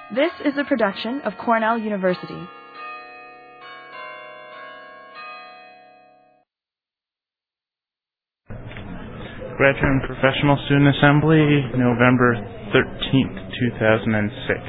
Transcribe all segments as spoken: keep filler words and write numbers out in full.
This is a production of Cornell University. Graduate and Professional Student Assembly, November thirteenth, two thousand six.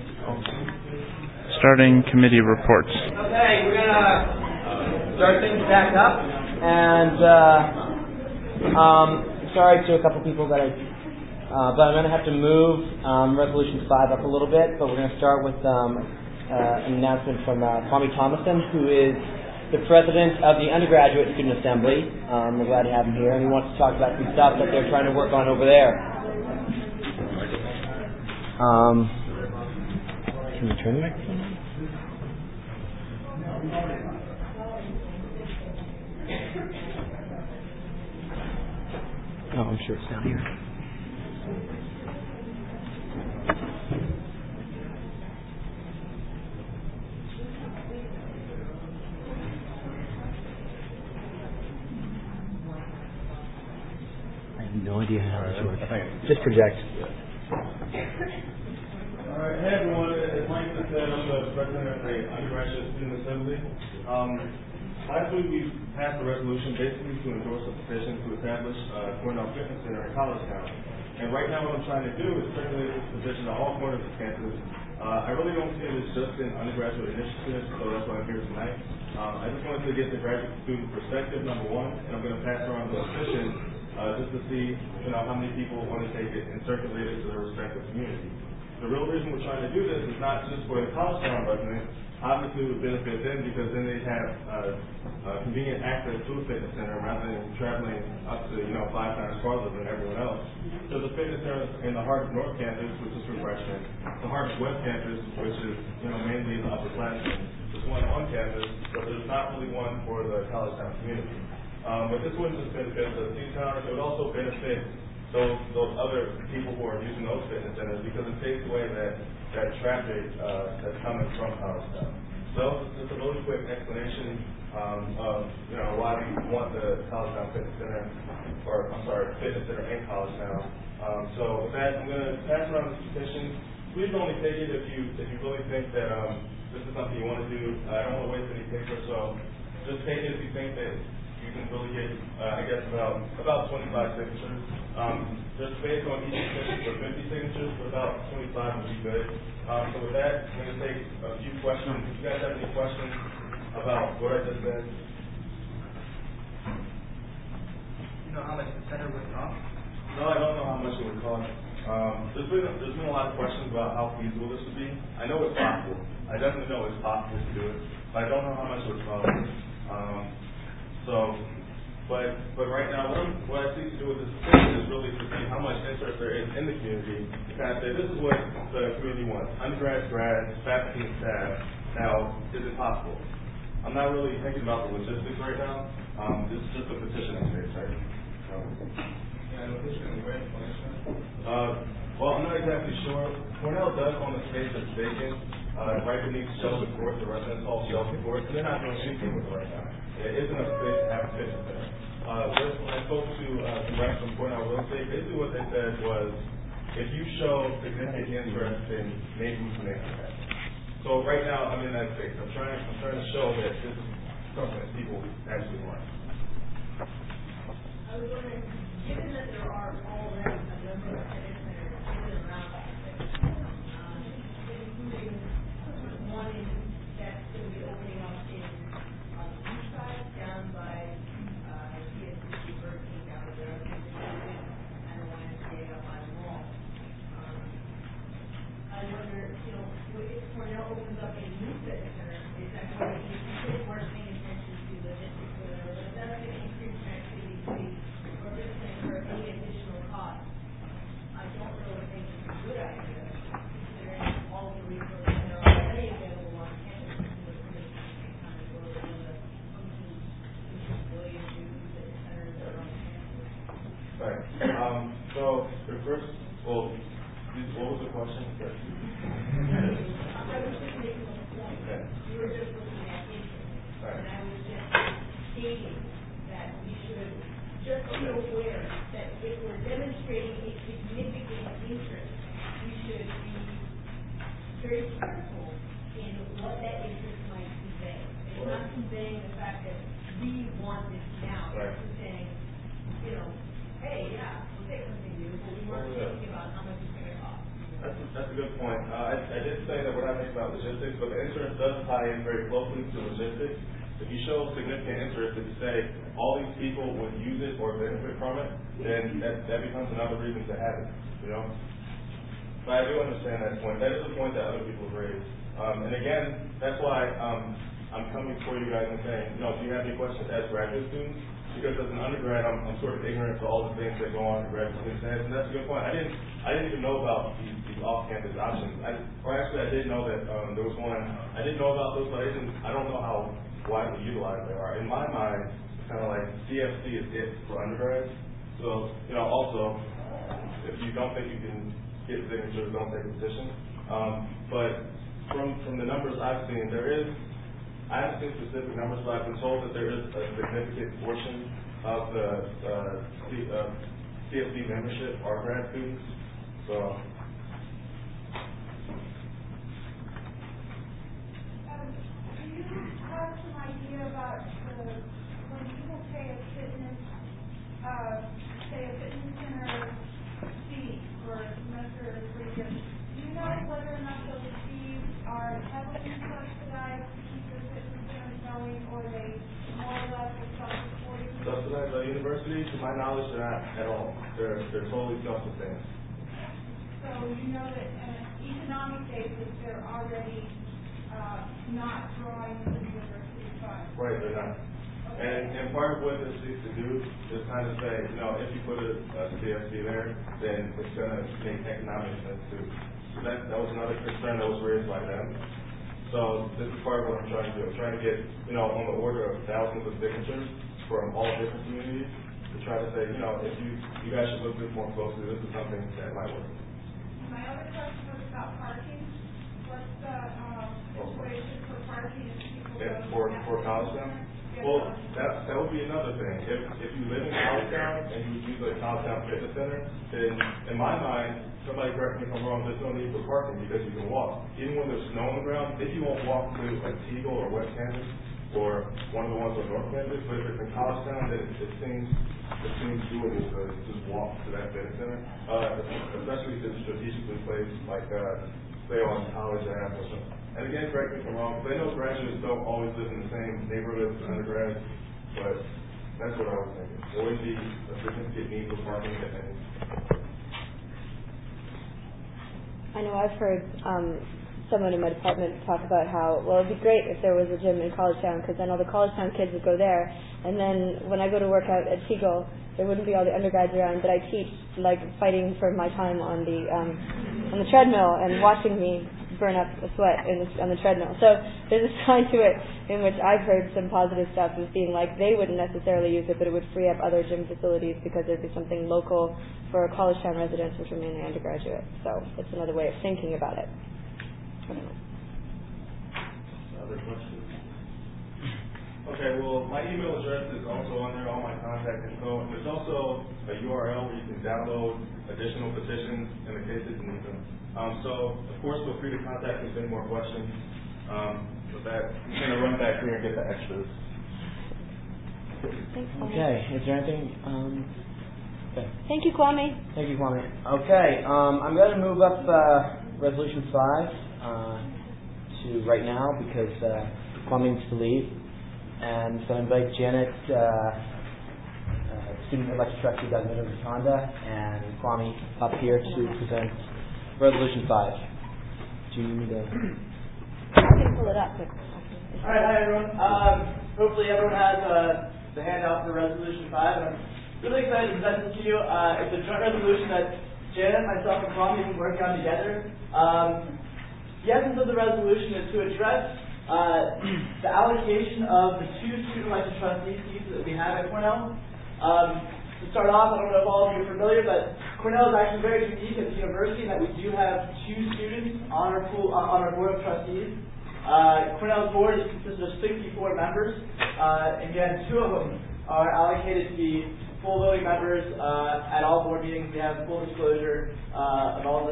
Starting committee reports. Okay, we're going to start things back up. And, uh, um, sorry to a couple people that I, uh, but I'm going to have to move um, Resolution five up a little bit. But we're going to start with um, uh, an announcement from uh, Kwame Thomason, who is the president of the Undergraduate Student Assembly. Um, we're glad to have him here, and he wants to talk about some stuff that they're trying to work on over there. Um, can you turn the microphone on? Oh, I'm sure it's down here. I have no idea how this works. Just project. All right, hey everyone. As Mike said, I'm the president of the Undergraduate Student Assembly. Um, last week we passed a resolution basically to endorse a petition to establish uh, Cornell Fitness Center in Collegetown. And right now what I'm trying to do is circulate this petition to all corners of campus. Uh, I really don't see it as just an undergraduate initiative, so that's why I'm here tonight. Um, I just wanted to get the graduate student perspective, number one, and I'm going to pass around the petition uh, just to see you know, how many people want to take it and circulate it to their respective communities. The real reason we're trying to do this is not just for the Collegetown residents. Obviously, it would benefit them because then they have uh, uh, convenient access to a fitness center rather than traveling up to, you know, five times farther than everyone else. So the fitness center in the Harvard North Campus, which is refreshment, the Harvard West Campus, which is, you know, mainly the upperclassmen. There's one on campus, but there's not really one for the Collegetown community. Um, but this wouldn't just benefit the T-Towners, it would also benefit those those other people who are using those fitness centers because it takes away that that traffic uh, that's coming from Collegetown. So just a really quick explanation um, of you know why we want the Collegetown Fitness Center, or I'm sorry, Fitness Center in Collegetown. Um, so with that, I'm going to pass around this petition. Please only take it if you if you really think that um, this is something you want to do. I don't want to waste any paper, so just take it if you think that you can really get, uh, I guess, about about twenty-five signatures. Um, just based on each petition for fifty signatures, but about twenty-five would be good. Um, so with that, I'm going to take a few questions. If you guys have any questions about what I just said. You know how much the center would cost? No, I don't know how much it would cost. Um, there's been there's been a lot of questions about how feasible this would be. I know it's possible. I definitely know it's possible to do it, but I don't know how much it would cost. Um, So, but but right now, what, I'm, what I seek to do with this petition is really to see how much interest there is in the community. To kind of say, this is what the community wants: undergrads, grads, faculty, and staff. Now, is it possible? I'm not really thinking about the logistics right now. Um, this is just a petitioning stage, right? So, Yeah, the petition is very explanation. uh, well, I'm not exactly sure. Cornell does own the space that's vacant, uh, right beneath Shelby Court, the residence hall Shelby Court, and they're not doing anything with it right now. There isn't a space to have a fitness center. Uh, when I spoke to uh, some reps from Cornell Real Estate, basically what they said was, if you show significant interest, then maybe we can make it happen. So right now, I'm in that space. I'm trying, I'm trying to show that this is something that people actually want. I was wondering, given that there are already a number of fitness centers in and around campus, um, including one in that's going to be opening up in on the east side, down by uh, P S C Berkeley down there, and the one staying up by the mall. Um, I wonder, you know, if Cornell opens up a new fitness center, is that going to be, people weren't paying attention to the district or whatever, but if that's going to increase connectivity to the or this thing for any additional cost, I don't really think it's a good idea, considering all the resources that are already available on campus to the commission can kind of go over the function billion new fitness centers that are on campus. Right. Um, so the first, well, what was the question? I was just making a point. Okay. You were just looking at interest, Right. and I was just stating that we should just be aware that if we're demonstrating a significant very careful in what that interest might convey. It's not conveying the fact that we want this now. Right. It's just saying, you know, hey, yeah, we'll take something new, but we weren't Yeah. thinking about how much it's going to cost. That's a, that's a good point. Uh, I, I did say that we're not thinking about logistics, but the insurance does tie in very closely to logistics. If you show significant interest, if you say all these people would use it or benefit from it, then that, that becomes another reason to have it, you know? But I do understand that point. That is a point that other people have raised. Um, and again, that's why um, I'm coming before you guys and saying, you know, do you have any questions as graduate students? Because as an undergrad, I'm, I'm sort of ignorant to all the things that go on in graduate students' heads, and that's a good point. I didn't, I didn't even know about these, these off-campus options. I, or actually, I did know that um, there was one. I didn't know about those, but I didn't. I don't know how widely utilized they are. In my mind, it's kind of like C F C is it for undergrads. So, you know, also, if you don't think you can get signatures, don't take a position. Um, but from from the numbers I've seen, there is. I haven't seen specific numbers, but I've been told that there is a significant portion of the uh, C, uh, C F C membership are grad students. So. Um, do you have some idea about the, when people pay a fitness, uh, say a fitness center fee for a semester or three years? Do you know whether or not those fees are heavily subsidized? Or they more or less self-supporting? Subsidized by the university? To my knowledge, they're not at all. They're they're totally self-sustaining. So you know that on an economic basis, they're already uh, not drawing from the university funds. Right, they're not. Okay. And and part of what this seeks to do is kind of say, you know, if you put a, a C F C there, then it's going to make economic sense too. So that that was another concern that was raised by them. So this is part of what I'm trying to do. I'm trying to get, you know, on the order of thousands of signatures from all different communities to try to say, you know, if you you guys should look this more closely, this is something that might work. My other question was about parking. What's the um, situation for parking if people If go for to for Collegetown? Well, that that would be another thing. If if you live in Collegetown and you would use a Collegetown Fitness Center, then in my mind, somebody correct me if I'm wrong, there's no need for parking because you can walk. Even when there's snow on the ground, if you won't walk to like Teagle or West Campus or one of the ones on North Campus, but if it's in Collegetown, then it, it seems it seems doable to just walk to that fitness center, uh, especially if it's strategically placed, like uh, say on College Ave or something. And again, correct me if I'm wrong, because I know graduates don't always live in the same neighborhoods as undergrads, but that's what I was thinking. There would be a significant need for parking at any. I know I've heard um, someone in my department talk about how, well, it'd be great if there was a gym in Collegetown, because then all the Collegetown kids would go there, and then when I go to work out at Teagle, there wouldn't be all the undergrads around that I teach, like fighting for my time on the um, on the treadmill and watching me burn up a sweat in the, on the treadmill. So there's a side to it in which I've heard some positive stuff as being like they wouldn't necessarily use it, but it would free up other gym facilities because there'd be something local for Collegetown residents, which are mainly undergraduates. So it's another way of thinking about it. I don't know. Other questions? Okay, well, my email address is also on there, all my contact info. And there's also a U R L where you can download additional petitions in the case that you need them. Um, so, of course, feel free to contact me with any more questions. Um, with that, I'm going to run back here and get the extras. Thanks, Kwame. Okay, is there anything? Um, okay. Thank you, Kwame. Thank you, Kwame. Okay, um, I'm going to move up uh, Resolution five uh, to right now because uh, Kwame needs to leave. And so I invite Janet, uh, uh, student election trustee Doug Honda, and Kwame up here to present Resolution five. Do you need a... I can pull it up. But All right, hi everyone. Um, hopefully everyone has uh, the handout for Resolution five. And I'm really excited to present this to you. Uh, it's a joint resolution that Janet, myself, and Kwame have been working on together. Um, the essence of the resolution is to address uh, the allocation of the two student elected trustee seats that we have at Cornell. Um, to start off, I don't know if all of you are familiar, but Cornell is actually very unique as a university in that we do have two students on our pool, on our board of trustees. Uh, Cornell's board is consisted of sixty-four members. Uh, again, two of them are allocated to be full voting members uh, at all board meetings. We have full disclosure uh, of all the all the things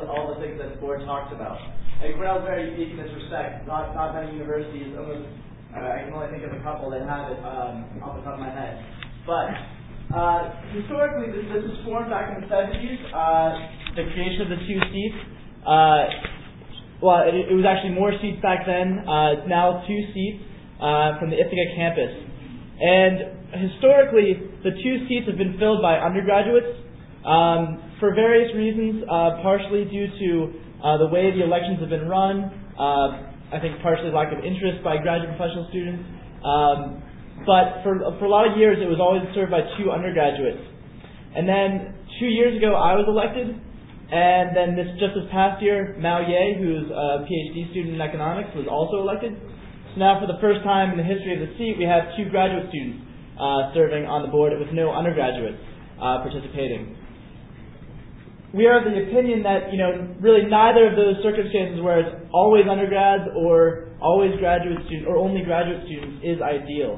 things that the board talks about. And Cornell is very unique in this respect. Not not many universities, almost uh, I can only think of a couple that have it um, off the top of my head. But uh, historically, this, this was formed back in the seventies. Uh, the creation of the two seats. Uh, well, it, it was actually more seats back then. Uh, it's now two seats uh, from the Ithaca campus. And historically, the two seats have been filled by undergraduates um, for various reasons, uh, partially due to uh, the way the elections have been run, uh, I think partially lack of interest by graduate professional students. Um, but for, for a lot of years, it was always served by two undergraduates. And then two years ago, I was elected, and then this just this past year, Mao Ye, who's a PhD student in economics, was also elected. So now for the first time in the history of the seat, we have two graduate students uh, serving on the board with no undergraduates uh, participating. We are of the opinion that, you know, really neither of those circumstances where it's always undergrads or always graduate students or only graduate students is ideal.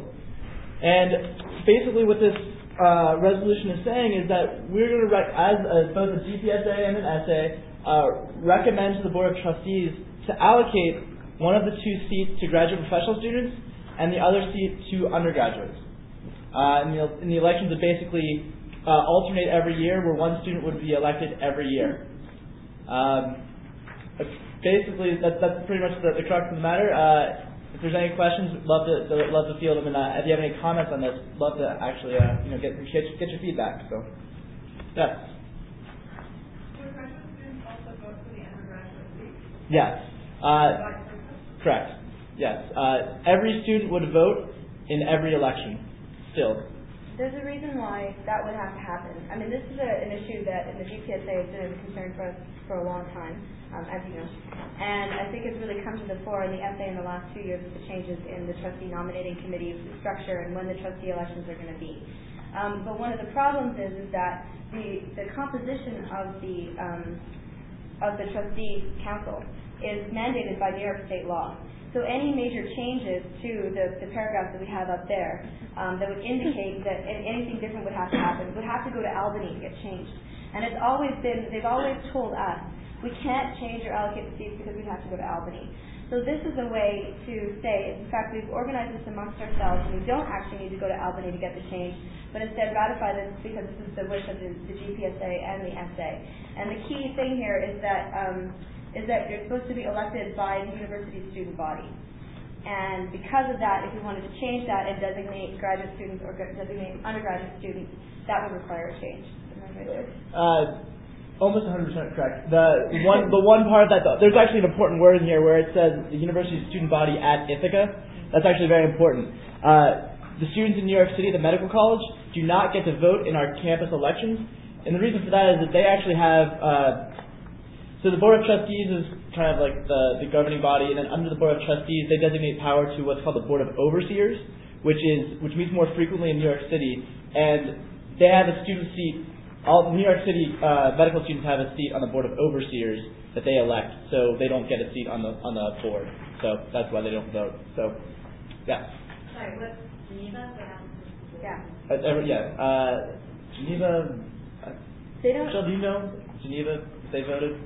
And basically what this uh, resolution is saying is that we're going to, rec- as uh, both a G P S A and an S A, uh, recommend to the Board of Trustees to allocate one of the two seats to graduate professional students and the other seat to undergraduates. Uh, and, the, and the elections would basically uh, alternate every year, where one student would be elected every year. Um, basically, that's, that's pretty much the, the crux of the matter. Uh, if there's any questions, love to, to love to field them. And uh, if you have any comments on this, love to actually uh, you know get, get get your feedback. So, yes. Would graduate students also vote for the undergraduate seat? Yes. Uh, correct. Yes. Uh, every student would vote in every election. Still. There's a reason why that would have to happen. I mean, this is a, an issue that in the G P S A has been a concern for us for a long time, um, as you know. And I think it's really come to the fore in the S A in the last two years with the changes in the trustee nominating committee structure and when the trustee elections are going to be. Um, but one of the problems is, is that the, the composition of the um, of the trustee council is mandated by New York state law. So any major changes to the, the paragraphs that we have up there um, that would indicate that anything different would have to happen would have to go to Albany to get changed. And it's always been, they've always told us, we can't change or allocate the seats because we have to go to Albany. So this is a way to say, in fact, we've organized this amongst ourselves and we don't actually need to go to Albany to get the change, but instead ratify this because this is the wish of the, the G P S A and the S A. And the key thing here is that um, is that you're supposed to be elected by the university student body. And because of that, if we wanted to change that and designate graduate students or designate undergraduate students, that would require a change. Am I right there? Uh, almost one hundred percent correct. The one, the one part that, there's actually an important word in here where it says the university student body at Ithaca. That's actually very important. Uh, the students in New York City at the medical college do not get to vote in our campus elections. And the reason for that is that they actually have, uh, so the Board of Trustees is kind of like the, the governing body, and then under the Board of Trustees, they designate power to what's called the Board of Overseers, which is which meets more frequently in New York City, and they have a student seat. All New York City uh, medical students have a seat on the Board of Overseers that they elect, so they don't get a seat on the on the board. So that's why they don't vote. So, yeah. Sorry, what, Geneva? Yeah. Uh, every, yeah. Uh, Geneva. Uh, They don't. Michelle, do you know Geneva? If they voted.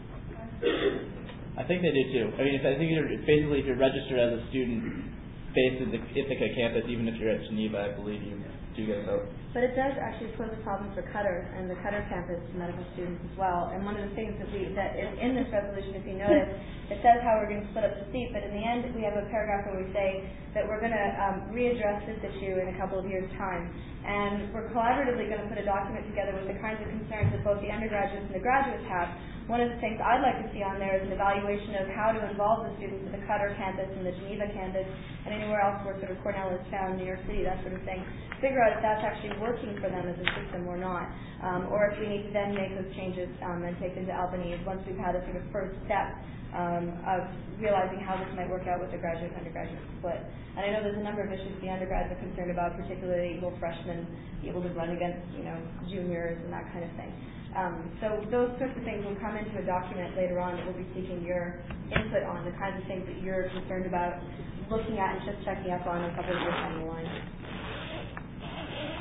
I think they do too. I mean, if, I think you're, basically if you're registered as a student based in the Ithaca campus, even if you're at Geneva, I believe you do get a vote. But it does actually pose a problem for Qatar and the Qatar campus medical students as well. And one of the things that we that is in this resolution, if you notice, it says how we're going to split up the seat, but in the end we have a paragraph where we say that we're going to um, readdress this issue in a couple of years' time. And we're collaboratively going to put a document together with the kinds of concerns that both the undergraduates and the graduates have. One of the things I'd like to see on there is an evaluation of how to involve the students at the Qatar campus and the Geneva campus and anywhere else where sort of Cornell is found, New York City, that sort of thing. Figure out if that's actually working for them as a system or not, um, or if we need to then make those changes um, and take them to Albany once we've had a sort of first step um, of realizing how this might work out with the graduate and undergraduate split. And I know there's a number of issues the undergrads are concerned about, particularly will freshmen be able to run against, you know, juniors and that kind of thing. Um, so those sorts of things will come into a document later on that we'll be seeking your input on, the kinds of things that you're concerned about looking at and just checking up on a couple of years down the line.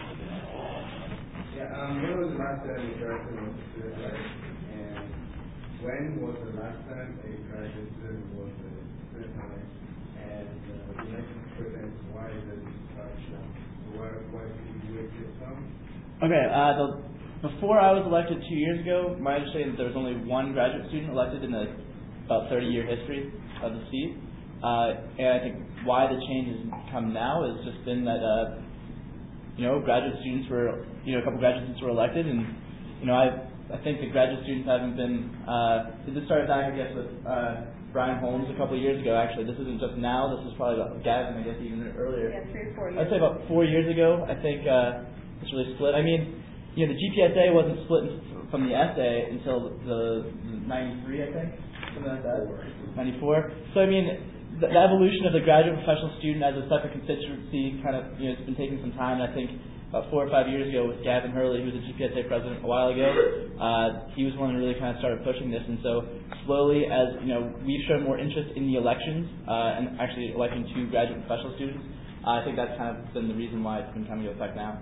Yeah, um, when was the last time you tried to student rights? And when was the last time a graduate student was a student, and uh, you mentioned students, why is it such now? Where, where did you get this from? Okay, uh, the, before I was elected two years ago, my understanding is there was only one graduate student elected in the about thirty-year history of the seat. Uh, and I think why the change has come now has just been that, uh, you know, graduate students were, you know, a couple graduate students were elected, and, you know, I I think the graduate students haven't been, uh, this started back, I guess, with uh, Brian Holmes a couple of years ago, actually. This isn't just now, this is probably about Gavin, I guess, even earlier. Yeah, three or four years. I'd say about four years ago, I think uh, it's really split. I mean, you know, the G P S A wasn't split from the S A until the, the ninety-three, I think, something like that, ninety-four. So, I mean, the, the evolution of the graduate professional student as a separate constituency kind of, you know, it's been taking some time. I think about four or five years ago with Gavin Hurley, who was the G P S A president a while ago, uh, he was one who really kind of started pushing this. And so slowly, as you know, we've shown more interest in the elections uh, and actually electing two graduate professional students, uh, I think that's kind of been the reason why it's been coming into effect now.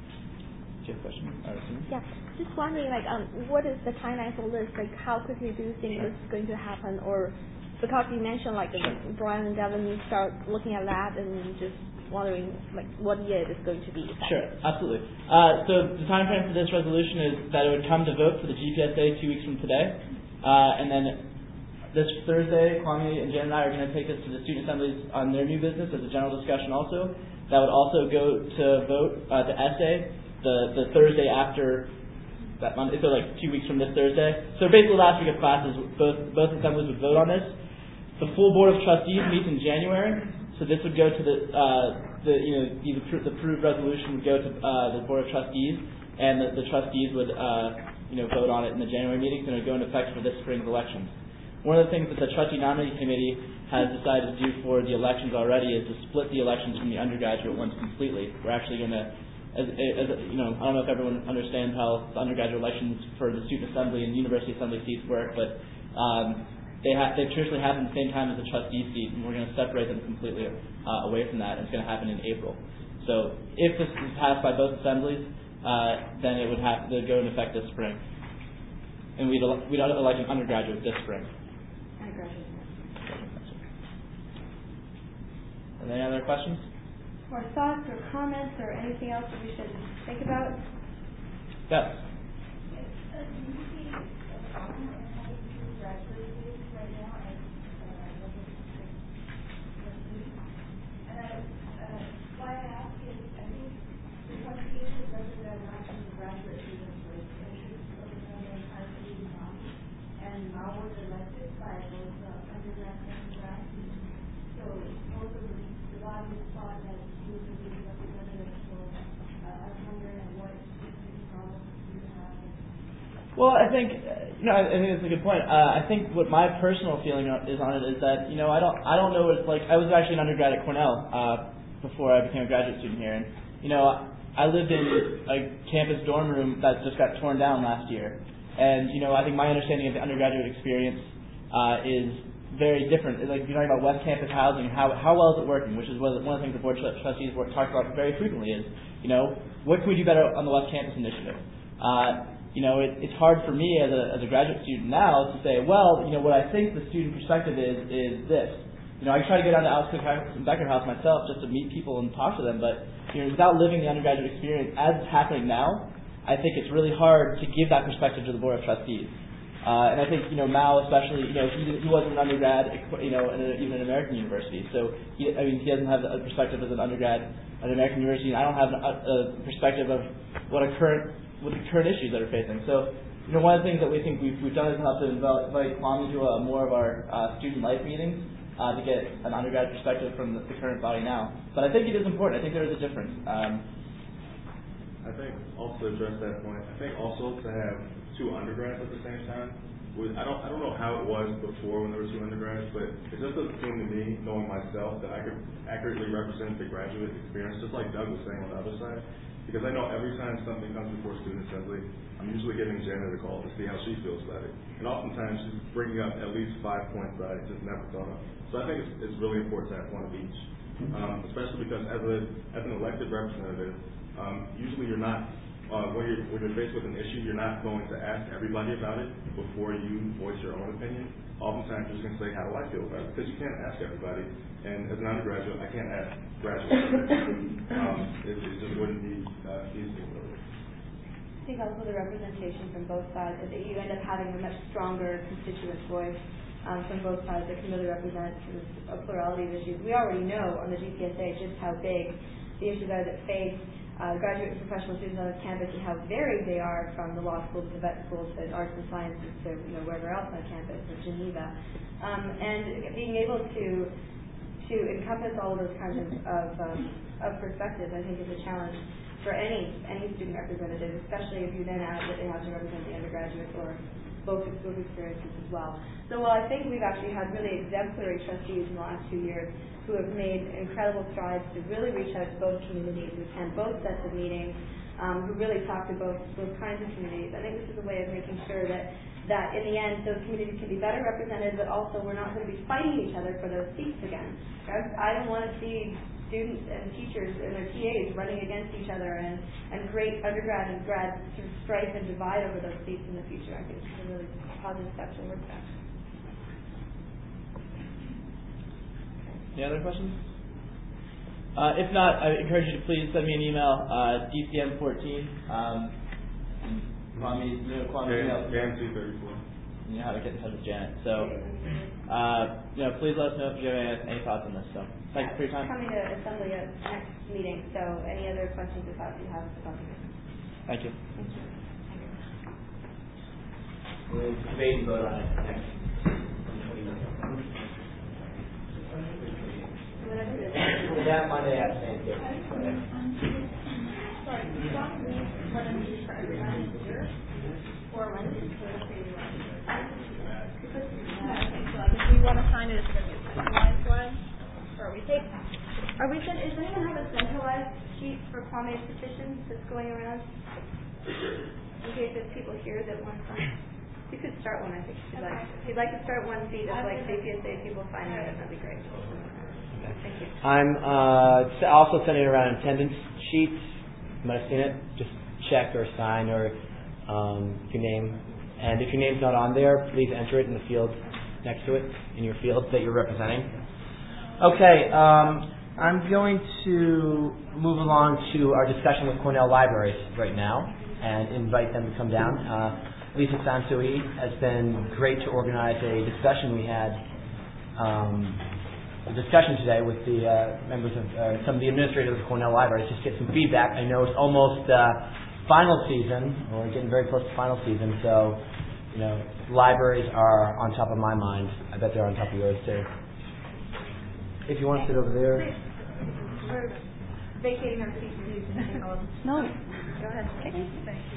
Do you have a question? Yeah, just wondering, like, um, what is the timeline for this? Like, how quickly do you think this is going to happen? Or because you mentioned like Brian and Gavin, you start looking at that and just wondering like what year it is going to be effective. Sure, absolutely. Uh, so the time frame for this resolution is that it would come to vote for the G P S A two weeks from today, uh, and then this Thursday, Kwame and Jen and I are going to take this to the student assemblies on their new business as a general discussion. Also, that would also go to vote uh, to S A the the Thursday after that Monday, so like two weeks from this Thursday. So basically, last week of classes, both both assemblies would vote on this. The full board of trustees meets in January. So this would go to the, uh, the you know, the, the approved resolution would go to uh, the Board of Trustees, and the, the trustees would, uh, you know, vote on it in the January meetings, and it would go into effect for this spring's elections. One of the things that the Trustee Nominating Committee has decided to do for the elections already is to split the elections from the undergraduate ones completely. We're actually going to, as, as you know, I don't know if everyone understands how the undergraduate elections for the student assembly and university assembly seats work, but um, They have they traditionally happen at the same time as the trustee seat, and we're going to separate them completely uh, away from that. It's going to happen in April. So if this is passed by both assemblies, uh, then it would have to go into effect this spring, and we'd ele- we'd elect an undergraduate this spring. Undergraduate. Are there any other questions? Or thoughts or comments or anything else that we should think about? Yes. Well, I think, you know, I think that's a good point. Uh, I think what my personal feeling is on it is that, you know, I don't, I don't know what it's like. I was actually an undergrad at Cornell uh, before I became a graduate student here, and you know, I lived in a campus dorm room that just got torn down last year, and you know, I think my understanding of the undergraduate experience uh, is very different. Like you're talking about West Campus housing, how how well is it working? Which is one of the, one of the things the board of trustees talk about very frequently. Is you know, what can we do better on the West Campus initiative? Uh, You know, it, it's hard for me as a as a graduate student now to say, well, you know, what I think the student perspective is is this. You know, I try to go down to Alice Cook and Becker House myself just to meet people and talk to them, but you know, without living the undergraduate experience as it's happening now, I think it's really hard to give that perspective to the board of trustees. Uh, and I think you know Mao especially, you know, he he wasn't an undergrad, you know, in a, even an American university, so he, I mean, he doesn't have a perspective as an undergrad at an American university, and I don't have a, a perspective of what a current with the current issues that are facing. So, you know, one of the things that we think we've, we've done is help to invite Kwame to uh, more of our uh, student life meetings uh, to get an undergrad perspective from the, the current body now. But I think it is important. I think there is a difference. Um, I think also to address that point, I think also to have two undergrads at the same time, was, I don't I don't know how it was before when there were two undergrads, but it just doesn't seem to me, knowing myself, that I could accurately represent the graduate experience, just like Doug was saying on the other side. Because I know every time something comes before student assembly, I'm usually giving Janet a call to see how she feels about it. And oftentimes she's bringing up at least five points that I just never thought of. So I think it's, it's really important to have one of each, um, especially because as a as an elected representative, um, usually you're not uh, when you're when you're faced with an issue, you're not going to ask everybody about it before you voice your own opinion. Oftentimes, you're just going to say, "How do I feel about it?" Because you can't ask everybody. And as an undergraduate, I can't ask graduates. um, it, it just wouldn't be uh, feasible. Really. I think also the representation from both sides is that you end up having a much stronger constituent voice um, from both sides that can really represent sort of a plurality of issues. We already know on the G P S A just how big the issues are that face uh, graduate and professional students on this campus and how varied they are, from the law school to the vet school to arts and sciences to you know wherever else on campus, or Geneva. Um, and being able to to encompass all of those kinds of of, um, of perspectives, I think, is a challenge for any any student representative, especially if you then add that they have to represent the undergraduate or both both experiences as well. So while I think we've actually had really exemplary trustees in the last two years who have made incredible strides to really reach out to both communities, who attend both sets of meetings, um, who really talk to both both kinds of communities, I think this is a way of making sure that that in the end those communities can be better represented, but also we're not going to be fighting each other for those seats again. I don't want to see students and teachers and their T As running against each other and, and create undergrad and grad sort of strife and divide over those seats in the future. I think it's a really positive step towards that. Any other questions? Uh, if not, I encourage you to please send me an email, uh, D C M fourteen. Um, Kwame, you know, Kwame email. Jan two thirty-four. You know how to get in touch with Janet. So, uh, you know, please let us know if you have any, any thoughts on this. So, thanks for your time. Coming to assembly at next meeting. So, any other questions or thoughts you have about this? Thank you. Thank you. We'll debate and vote on it next. That Monday at Thanksgiving. Sorry, do you want me what I'm doing for everybody here? Or when it's for the free one? Okay, so like if we want to sign it, it's going to be a centralized one? Or are we take, Are we, does anyone have a centralized sheet for Kwame's petitions that's going around? In case there's people here that want some. You could start one, I think, if you'd like. If you'd like to start one sheet of like C P S A people signing it, that'd be great. Thank you. I'm uh, also sending around attendance sheets. You might have seen it. Just check or sign or um, your name. And if your name's not on there, please enter it in the field next to it, in your field that you're representing. Okay, um, I'm going to move along to our discussion with Cornell Libraries right now and invite them to come down. Uh, Lisa Sansui has been great to organize a discussion we had um, a discussion today with the uh, members of uh, some of the administrators of Cornell Libraries, just get some feedback. I know it's almost uh, final season, or getting very close to final season, so you know libraries are on top of my mind. I bet they're on top of yours too. If you want to sit over there. We're vacating our seats. no. Go ahead. Thank you.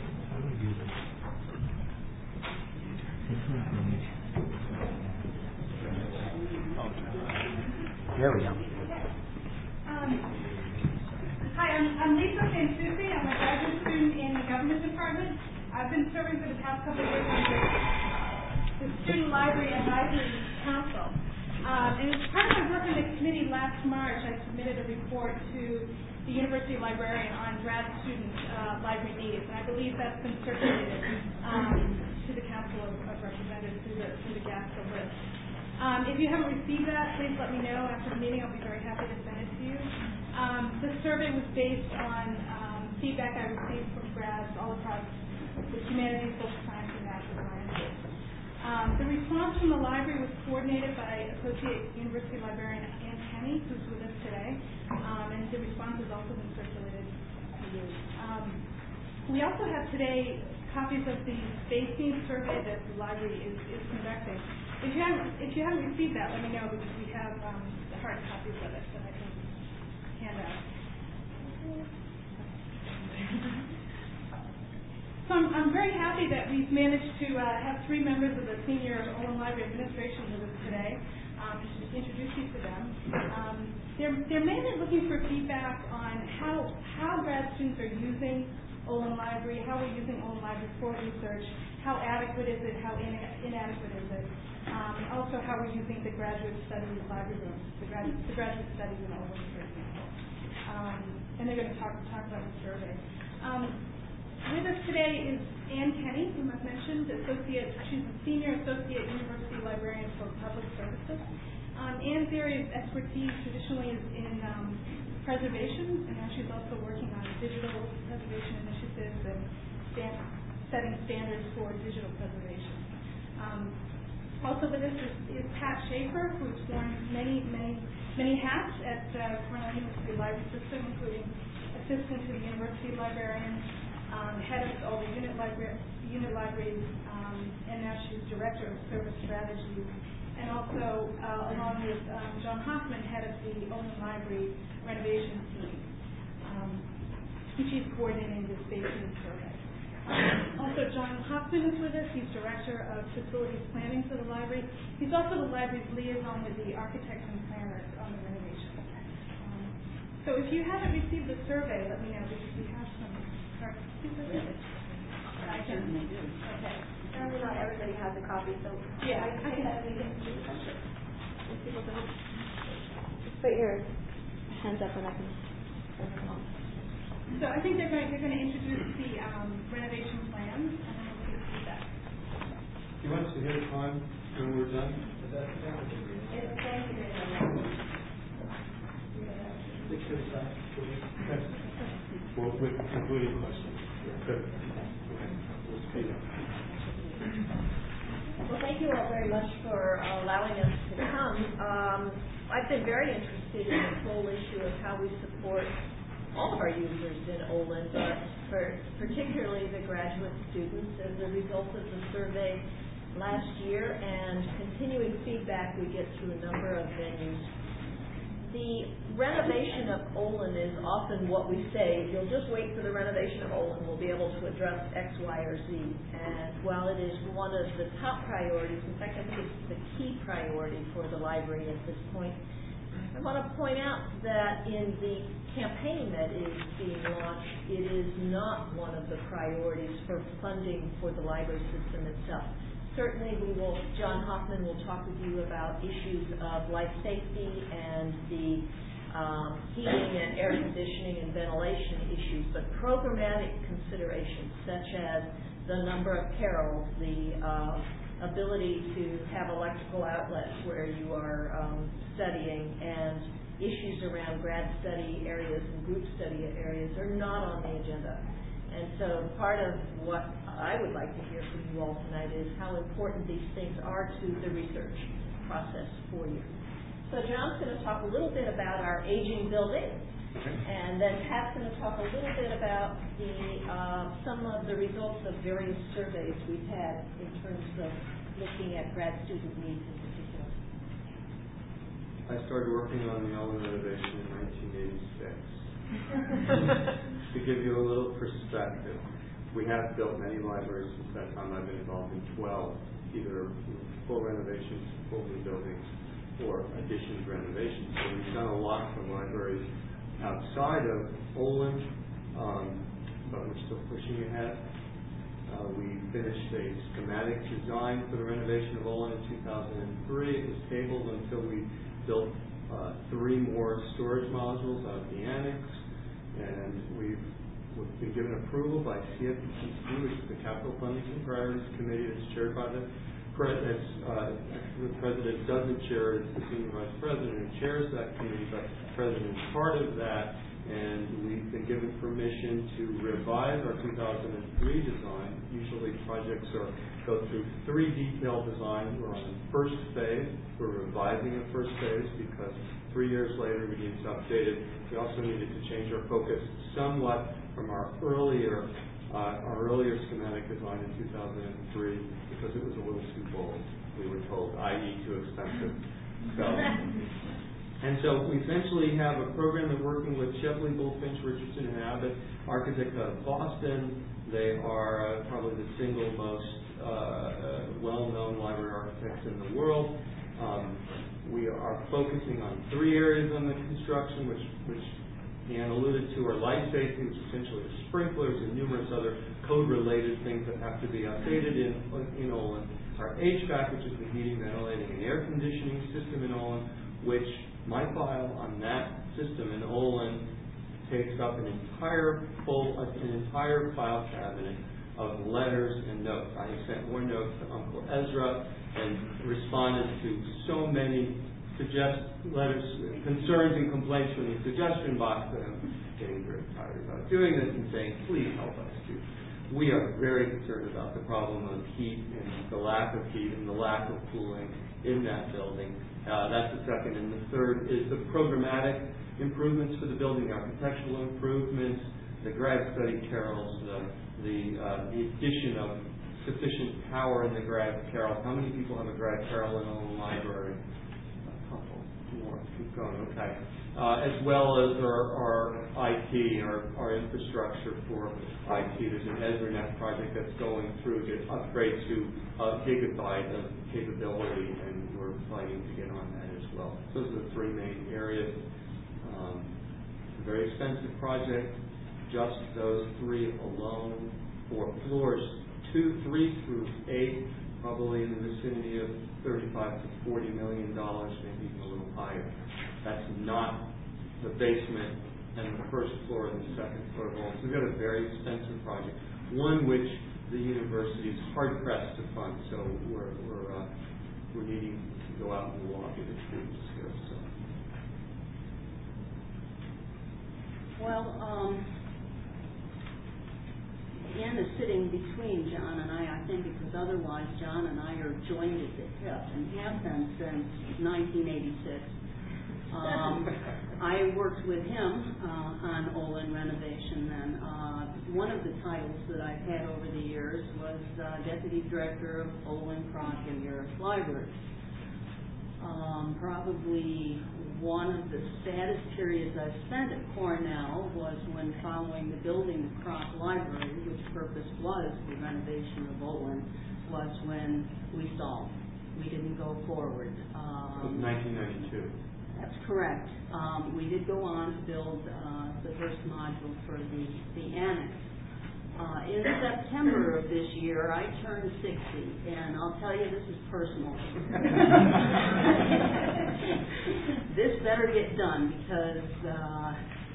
There we go. Um, hi, I'm, I'm Lisa Sansusi. I'm a graduate student in the government department. I've been serving for the past couple of years on the, the Student Library Advisory Council. Um, and as part of my work in the committee last March, I submitted a report to the University Librarian on grad student uh, library needs. And I believe that's been circulated um, to the Council of, of Representatives through the, through the GASCO list. Um, if you haven't received that, please let me know after the meeting. I'll be very happy to send it to you. Um, the survey was based on um, feedback I received from grads all across the humanities, social science, and natural sciences. Um, the response from the library was coordinated by Associate University Librarian Ann Kenny, who's with us today, um, and the response has also been circulated to you. Um, we also have today copies of the space needs survey that the library is, is conducting. If you haven't, if you haven't received that, let me know because we have um, the hard copies of it that I can hand out. So I'm, I'm very happy that we've managed to uh, have three members of the senior Olin Library administration with us today. Um, to introduce you to them. Um, they're, they're mainly looking for feedback on how how grad students are using Olin Library, how we're using Olin Library for research, how adequate is it, how in, inadequate is it. Um, and also how we're using the graduate studies library rooms, the, grad, the graduate studies in Olin, for example. Um, and they're going to talk talk about the survey. Um, with us today is Ann Kenny, whom I've mentioned, associate. She's a senior associate university librarian for public services. Um, Ann's area of expertise traditionally is in um, preservation, and now she's also working on digital preservation initiatives and stand, setting standards for digital preservation. Um, also with us is, is Pat Schaefer, who's worn many, many, many hats at uh, Cornell University Library System, including assistant to the university librarian, um, head of all the unit, libra- unit libraries, um, and now she's director of service strategies. And also, uh, along with um, John Hoffman, head of the Olin Library renovation team. Um, and she's coordinating the space needs survey. Um, also, John Hoffman is with us. He's director of facilities planning for the library. He's also the library's liaison with the architects and planners on the renovation. Um, so if you haven't received the survey, let me know, because we have some. Sorry. I can. Okay. Apparently not everybody has a copy, so yeah, I, I can have you just put your hands up and I can turn them on. So I think they're going they're going to introduce the um, renovation plans, and then we'll see the feedback. Do you want us to hit a time when we're done? It's going to be Six fifty-five. Well, with concluding questions. Good. Okay. We'll speed up. Well, thank you all very much for allowing us to come. Um, I've been very interested in this whole issue of how we support all of our users in Olin, but for particularly the graduate students as a result of the survey last year and continuing feedback we get through a number of venues. The renovation of Olin is often what we say, if you'll just wait for the renovation of Olin, we'll be able to address X, Y, or Z. And while it is one of the top priorities, in fact, I think it's the key priority for the library at this point, I want to point out that in the campaign that is being launched, it is not one of the priorities for funding for the library system itself. Certainly we will, John Hoffman will talk with you about issues of life safety and the um, heating and air conditioning and ventilation issues, but programmatic considerations such as the number of carols, the uh, ability to have electrical outlets where you are um, studying, and issues around grad study areas and group study areas are not on the agenda. And so part of what I would like to hear from you all tonight is how important these things are to the research process for you. So John's going to talk a little bit about our aging building, and then Pat's going to talk a little bit about the uh, some of the results of various surveys we've had in terms of looking at grad student needs in particular. I started working on the Olin renovation in nineteen eighty-six. To give you a little perspective, we have built many libraries since that time. I've been involved in twelve, either full renovations, full new buildings, or additions renovations. So we've done a lot for libraries outside of Olin, um, but we're still pushing ahead. Uh, we finished a schematic design for the renovation of Olin in two thousand three. It was tabled until we built uh, three more storage modules out of the annex. And we've, we've been given approval by C F P C, which is the Capital Funding and Priorities Committee that's chaired by the president. Uh, the president doesn't chair it, it's the senior vice president who chairs that committee, but the president is part of that. And we've been given permission to revise our two thousand three design. Usually projects are go through three detailed designs. We're on the first phase. We're revising the first phase because three years later we need to update it. We also needed to change our focus somewhat from our earlier uh, our earlier schematic design in two thousand three because it was a little too bold, we were told, that is too expensive. So, and so we essentially have a program of working with Shepley, Bullfinch, Richardson, and Abbott, architects out of Boston. They are uh, probably the single most uh, uh, well-known library architects in the world. Um, we are focusing on three areas on the construction, which, which Ann alluded to, are life safety, which essentially are sprinklers and numerous other code-related things that have to be updated in, in Olin. Our H V A C, which is the heating, ventilating, and air conditioning system in Olin, which my file on that system in Olin takes up an entire full, an entire file cabinet of letters and notes. I have sent more notes to Uncle Ezra and responded to so many suggest letters, concerns and complaints from the suggestion box that I'm getting very tired about doing this and saying, please help us too. We are very concerned about the problem of heat and the lack of heat and the lack of cooling in that building. Uh, that's the second. And the third is the programmatic improvements for the building, architectural improvements, the grad study carrels, the, the, uh, the addition of sufficient power in the grad carrel. How many people have a grad carrel in Olin Library? A couple more. Keep going. Okay. Uh, as well as our, our I T, our, our infrastructure for I T. There's an EzraNet project that's going through to upgrade to a gigabyte of capability, and we're planning to get on that as well. Those are the three main areas. Um, it's a very expensive project. Just those three alone for floors two, three through eight, probably in the vicinity of thirty-five to forty million dollars, maybe even a little higher. That's not the basement and the first floor and the second floor of all. So we've got a very expensive project, one which the university is hard pressed to fund. So we're we're uh, we're needing to go out and lobby the students here. So. Well, um, Ann is sitting between John and I, I think, because otherwise John and I are joined at the hip and have been since nineteen eighty-six. Um, I worked with him uh, on Olin renovation, and uh, one of the titles that I've had over the years was uh, Deputy Director of Olin, Kroc, and Harris Libraries. Um, probably one of the saddest periods I've spent at Cornell was when, following the building of Kroc Library, which purpose was the renovation of Olin, was when we stalled. We didn't go forward. Um, nineteen ninety-two. That's correct. Um, we did go on to build uh, the first module for the, the annex. Uh, in September of this year, I turned sixty, and I'll tell you, this is personal. This better get done, because uh,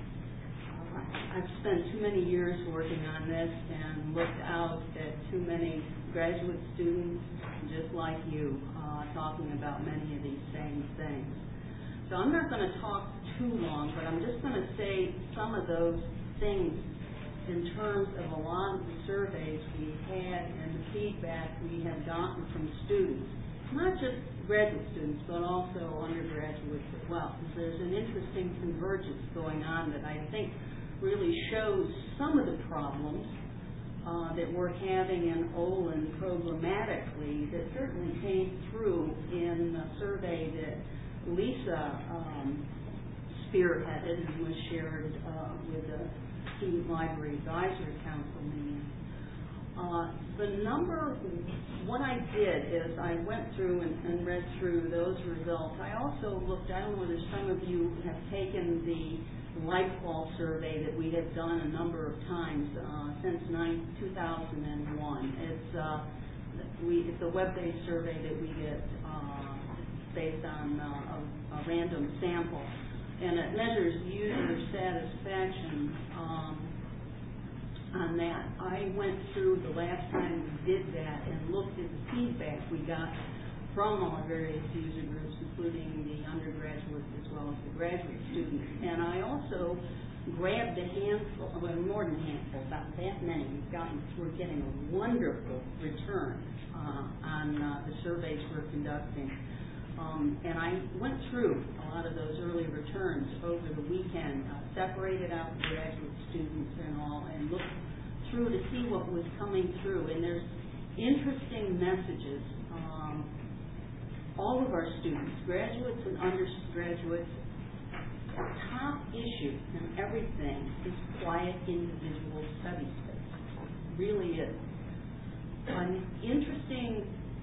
I've spent too many years working on this and looked out at too many graduate students just like you uh, talking about many of these same things. So I'm not going to talk too long, but I'm just going to say some of those things in terms of a lot of the surveys we had and the feedback we had gotten from students, not just graduate students, but also undergraduates as well. There's an interesting convergence going on that I think really shows some of the problems uh, that we're having in Olin programmatically that certainly came through in the survey that Lisa um, spearheaded and was shared uh, with the Student Library Advisory Council meeting. Uh, the number, what I did is I went through and, and read through those results. I also looked, I don't know whether some of you have taken the Lightfall survey that we have done a number of times uh, since two thousand one. It's, uh, we, it's a web-based survey that we get uh, based on uh, a, a random sample, and it measures user satisfaction um, on that. I went through the last time we did that and looked at the feedback we got from all various user groups, including the undergraduates as well as the graduate students. And I also grabbed a handful, well, more than a handful, about that many. We've gotten, we're getting a wonderful return uh, on uh, the surveys we're conducting. Um, and I went through a lot of those early returns over the weekend, uh, separated out the graduate students and all, and looked through to see what was coming through. And there's interesting messages. Um, all of our students, graduates and undergraduates, our top issue in everything is quiet individual study space. It really is. An interesting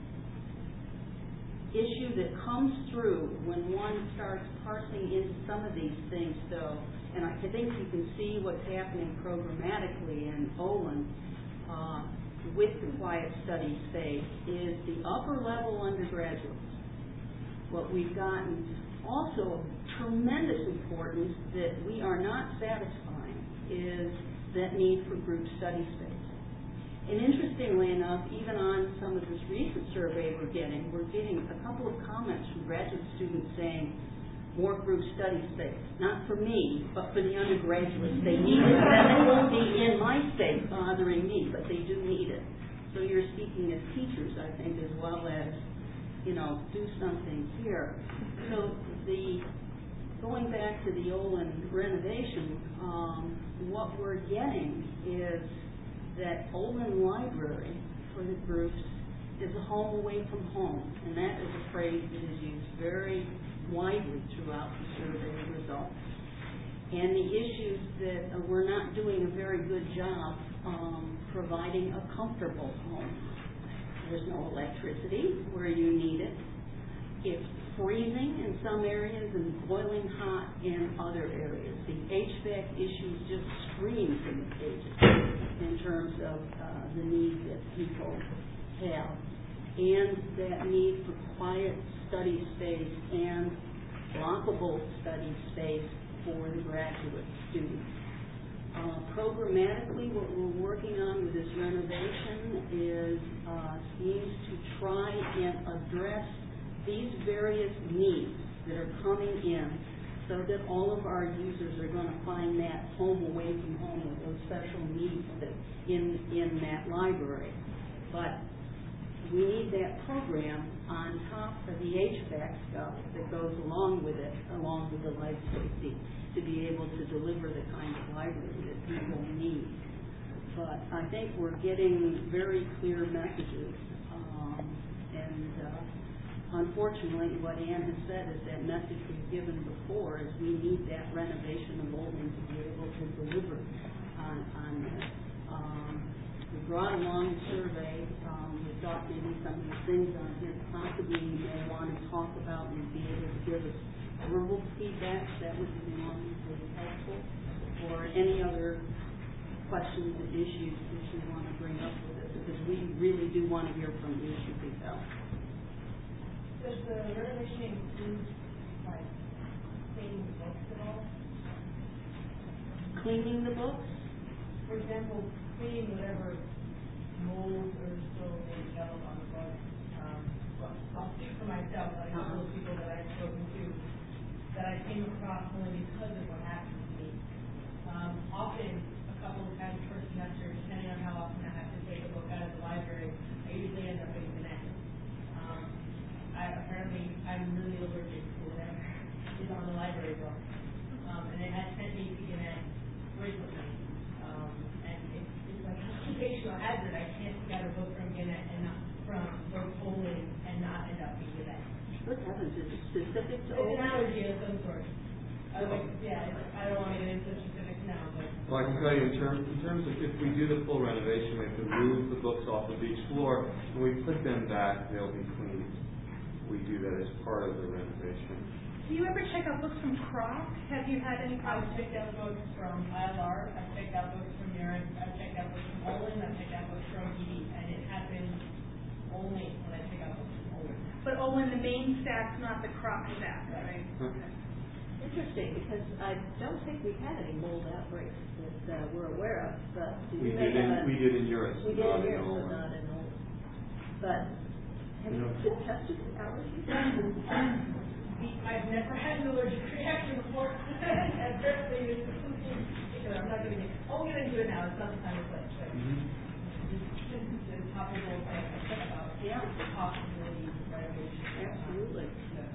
issue that comes through when one starts parsing into some of these things, though, and I think you can see what's happening programmatically in Olin uh, with the quiet study space, is the upper level undergraduates what we've gotten. Also, tremendous importance that we are not satisfying is that need for group study space. And interestingly enough, even on some of this recent survey we're getting, we're getting a couple of comments from graduate students saying, more group study space. Not for me, but for the undergraduates. They need it. That won't be in my state bothering me, but they do need it. So you're speaking as teachers, I think, as well as, you know, do something here. So the going back to the Olin renovation, um, what we're getting is that Olin Library for the groups is a home away from home, and that is a phrase that is used very widely throughout the survey results. And the issues that uh, we're not doing a very good job um, providing a comfortable home. There's no electricity where you need it. It's freezing in some areas and boiling hot in other areas. The H V A C issues just scream from the pages in terms of uh, the need that people have, and that need for quiet study space and lockable study space for the graduate students. Uh, programmatically, what we're working on with this renovation is uh, schemes to try and address these various needs that are coming in so that all of our users are going to find that home away from home with those special needs that in, in that library. But we need that program on top of the H V A C stuff that goes along with it, along with the life safety, to be able to deliver the kind of library that people need. But I think we're getting very clear messages, um, and uh, unfortunately what Ann has said is that message we've given before is we need that renovation of Olin to be able to deliver on, on this. Um, we brought along the survey. Um, we thought maybe some of the things on here possibly you may want to talk about and be able to give us verbal feedback. That would be enormously helpful. Or any other questions and issues that you want to bring up with us, because we really do want to hear from you, as you can tell. Does the renovation include, like, cleaning the books at all? Cleaning the books? For example, cleaning whatever mold or still may develop on the books. Um, well, I'll speak for myself. I know uh-huh. those people that I've spoken to that I came across only because of what happened to me. Um, often, a couple of times per semester, depending on how often I have to take a book out of the library, I usually end up getting Gannett. Um, I apparently I'm really allergic to whatever is on the library book, um, and it has sent me to Gannett frequently. Um, and it's, it's like an occupational hazard. I can't get a book from Gannett and not from both Olin and not end up in Gannett. What happens? Is it specific to It's an allergy of some sort. I like, yeah, I don't want to get into specifics now, but. Well, I can tell you in terms, in terms of if we do the full renovation, we have to move the books off of each floor. When we put them back, they'll be cleaned. We do that as part of the renovation. Do you ever check out books from Croc? Have you had any I've problems? checked out books from I L R, I've checked out books from Urine, I've checked out books from Olin, I've checked out books from E D, and it happens only when I check out books from Olin. But Olin, the main stack, not the Croc stack, right? Okay. Interesting, because I don't think we've had any mold outbreaks that uh, we're aware of. But we did in a, we did in Europe. We did in Europe, but not in Olin. But have you been tested for allergies? I've never had an allergic reaction before. And certainly this is something particular. I'm not going to get, oh, we're going to do it now. It's not the time or place. But mm-hmm. this is the topical thing I said about yeah. the possibility of renovation. Absolutely. Yeah.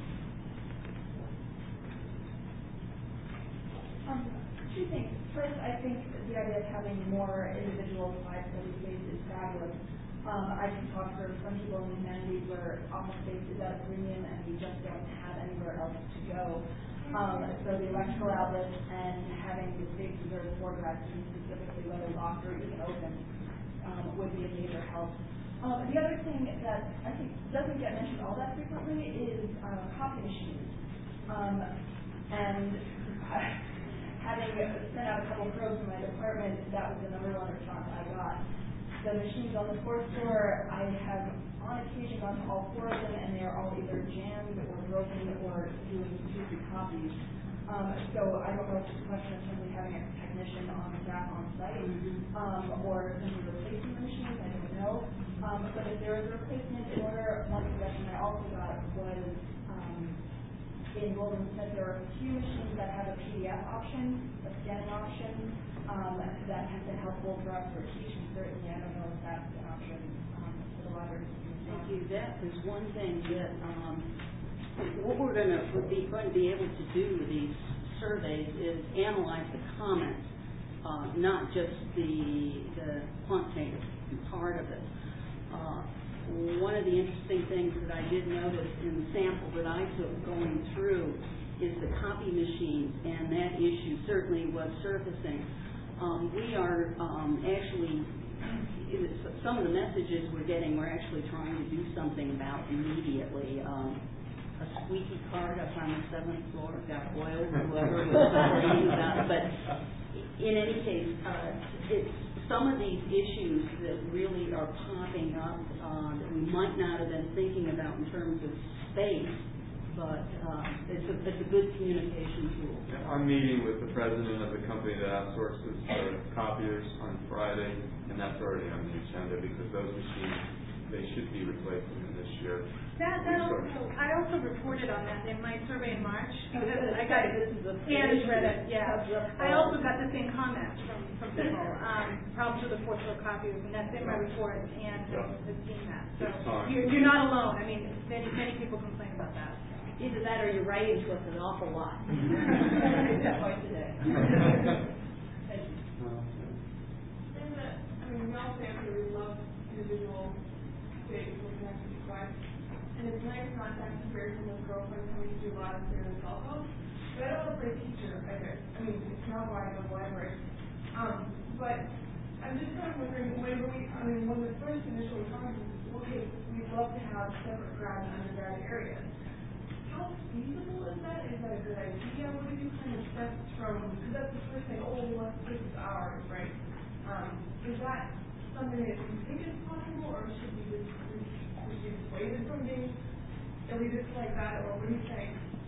Um, two things. First, I think the idea of having more individual quiet study space is fabulous. Um, I can talk for some people in the humanities where office space is at a premium and we just don't have anywhere else to go. Um, so the electrical outlets and having the space reserved for grad students specifically, whether locked or even open, um, would be a major help. Um, the other thing that I think doesn't get mentioned all that frequently is uh, coffee machines. Um, and uh, having sent out a couple of probes in my department, that was the number one response I got. The machines on the fourth floor, I have on occasion gone to all four of them, and they are all either jammed broken or doing two, three copies. Um, so I don't know if it's a question of simply having a technician on staff on site, um, or simply replacing the machines, I don't know. Um, but if there is a replacement in order, one suggestion I also got was um, in Golden said there are a few machines that have a P D F option, a scanning option, um, that has been helpful for us for teaching. Certainly, I don't know if that's an option um, for the library. Thank you. That is one thing that um, what we're going to be going to be able to do with these surveys is analyze the comments, uh, not just the the quantitative part of it. Uh, one of the interesting things that I did notice in the sample that I took going through is the copy machines, and that issue certainly was surfacing. Um, we are um, actually, some of the messages we're getting, we're actually trying to do something about immediately. Um, a squeaky card up on the seventh floor got oiled, whoever was complaining about it. But in any case, uh, it's some of these issues that really are popping up uh, that we might not have been thinking about in terms of space, but uh, it's, a, it's a good communication tool. I'm meeting with the president of the company that outsources the copiers on Friday, and that's already on the agenda because those machines, they should be replacing them this year. That, that also, I also reported on that in my survey in March. Because oh, I got this is a and read it, yeah. I also got the same comments from, from people, um, problems with the fourth row copies, and that's in my report, and yeah. has seen that. So you're, you're not alone. I mean, many, many people complain about that. Either that or you're writing to us an awful lot. That point today. Thank you. And the, I mean, we all say we love individual things looking at the request. And it's nice contact comparison with girlfriend coming through a lot of their cell phones. But I don't know for a teacher either. I mean, it's not why I love libraries. Um, but I'm just kind of wondering, when we, I mean, when the first initial response was, okay, we'd love to have separate grad and undergrad areas. How feasible is that? Is that a good idea? What do you kind of steps from, because that's the first thing, oh, well, this is ours, right? Um, is that something that you think is possible, or should we just, should we dissuaded from being elitist like that, or what do you think?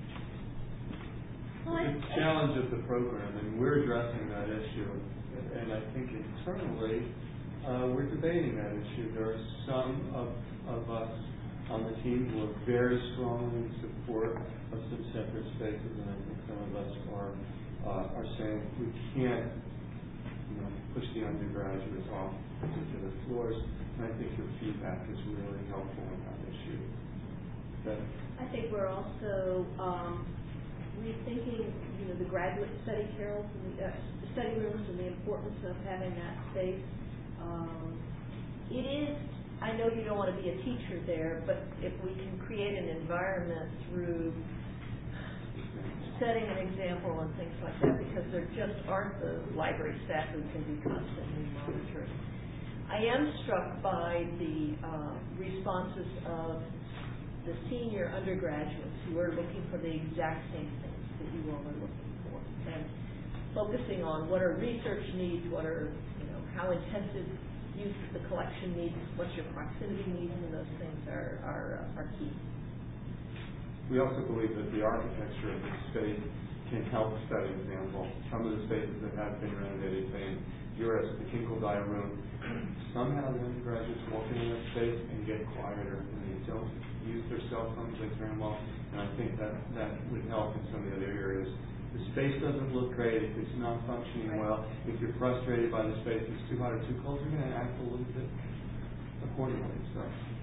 It's a challenge of the program, and we're addressing that issue, and I think internally uh, we're debating that issue. There are some of, of us on the team who are very strongly in support of some separate spaces, and I think some of us are uh, are saying we can't, you know, push the undergraduates off particular floors. And I think your feedback is really helpful on that issue. That I think we're also um, rethinking, you know, the graduate study carrels and the uh, study rooms and the importance of having that space. Um, it is. I know you don't want to be a teacher there, but if we can create an environment through setting an example and things like that, because there just aren't the library staff who can be constantly monitoring. I am struck by the uh, responses of the senior undergraduates who are looking for the exact same things that you all are looking for, and focusing on what are research needs, what are, you know, how intensive use of the collection needs, what's your proximity needs, and those things are, are, uh, are key. We also believe that the architecture of the space can help set an example. Some of the spaces that have been renovated, say in Europe, the Kinkledye room, somehow the undergraduates walk into that space and get quieter, and they don't use their cell phones, they turn them off, and I think that, that would help in some of the other areas. The space doesn't look great if it's not functioning well. If you're frustrated by the space, it's too hot or too cold, you're going to act a little bit accordingly. So.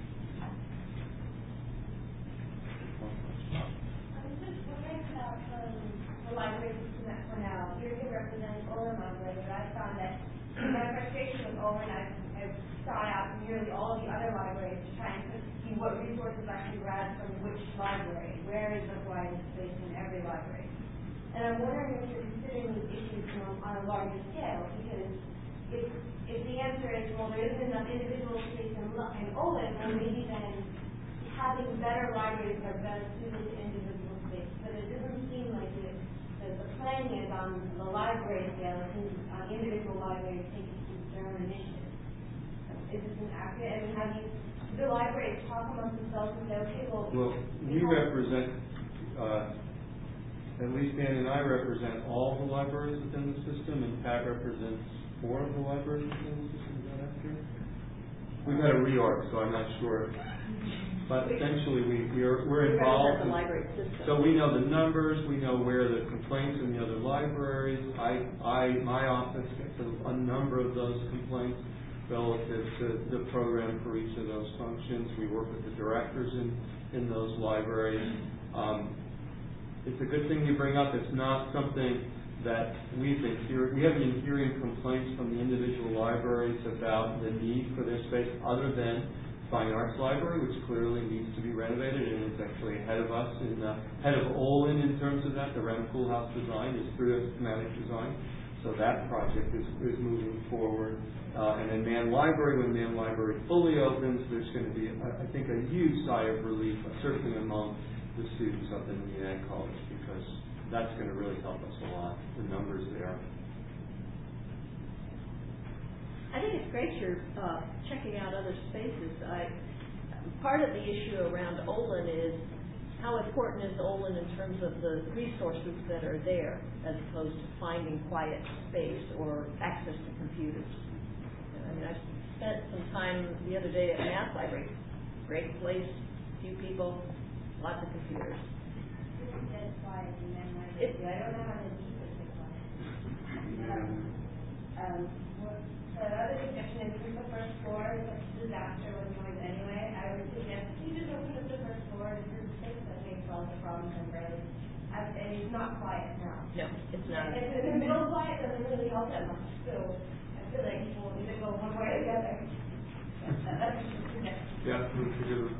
I'm just wondering about um, the library system at Cornell. Here you represent Olin Library, but I found that my frustration with Olin, I, I sought out nearly all of the other libraries to try and see what resources I can grab from which library. Where is the quiet space in every library? And I'm wondering if you're considering these issues on, on a larger scale, because if, if the answer is, well, there isn't enough individual space in, in Olin, then maybe then having better libraries that are better suited to individual space. But it doesn't seem like it, that the plan is on the library scale, on individual libraries taking their own initiative. So is this an accurate, I mean, have you the libraries talk amongst themselves and say, okay, well... Well, we represent, uh, at least Dan and I represent all the libraries within the system, and Pat represents four of the libraries within the system. Is that accurate? We've had a reorg, so I'm not sure. But essentially, we, we are, we're involved. We represent the library system. So we know the numbers, we know where the complaints in the other libraries. I, I, my office gets a, a number of those complaints relative to the program for each of those functions. We work with the directors in, in those libraries. Um, it's a good thing you bring up. It's not something that we've been hearing. We haven't been hearing complaints from the individual libraries about the need for their space other than Fine Arts Library, which clearly needs to be renovated, and it's actually ahead of us, in uh, ahead of Olin in terms of that. The Rem Pool House design is through a schematic design, so that project is, is moving forward. Uh, and then Mann Library, when Mann Library fully opens, there's going to be, I think, a huge sigh of relief, certainly among the students up in the Ag College, because that's going to really help us a lot, the numbers there. I think it's great you're uh, checking out other spaces. I, part of the issue around Olin is how important is Olin in terms of the resources that are there, as opposed to finding quiet space or access to computers. I mean, I spent some time the other day at Math Library. Great place, few people, lots of computers. It's quiet and then like, It, I don't know how to keep it so quiet. Um, the other suggestion is since the first floor is such a disaster with noise anyway, I would suggest you just open up the first floor and through the six that may solve the problem temporarily. And it's not quiet now. no, it's not. If it's in the middle quiet, doesn't really help that much. So I feel like people need to go one way or the other. That's just a suggestion. Yeah, that's a good one.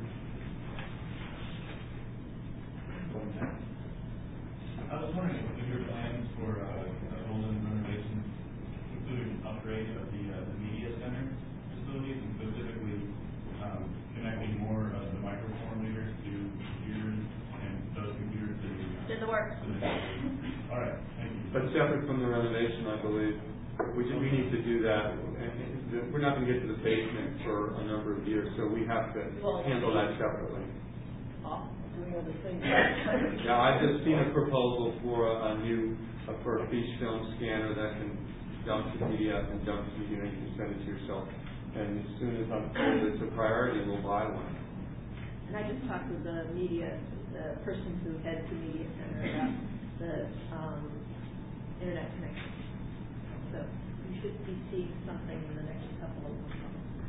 I was wondering if your plans for uh, Olin renovation including an upgrade of the, uh, the media center facilities, and specifically um, connecting more of the microform readers to computers and those computers to the... Did the work. All right, thank you. But separate from the renovation, I believe, we, we need to do that. And we're not going to get to the basement for a number of years, so we have to well, handle that separately. Oh, doing other things. Yeah, I've just seen a proposal for a, a new, uh, for a feature film scanner that can dump the P D F and dump the, you know, you can send it to yourself. And as soon as I'm told it's a priority, we'll buy one. And I just talked with the media, the person who heads the media center about the um, internet connection. So we should be seeing something in the next couple of months.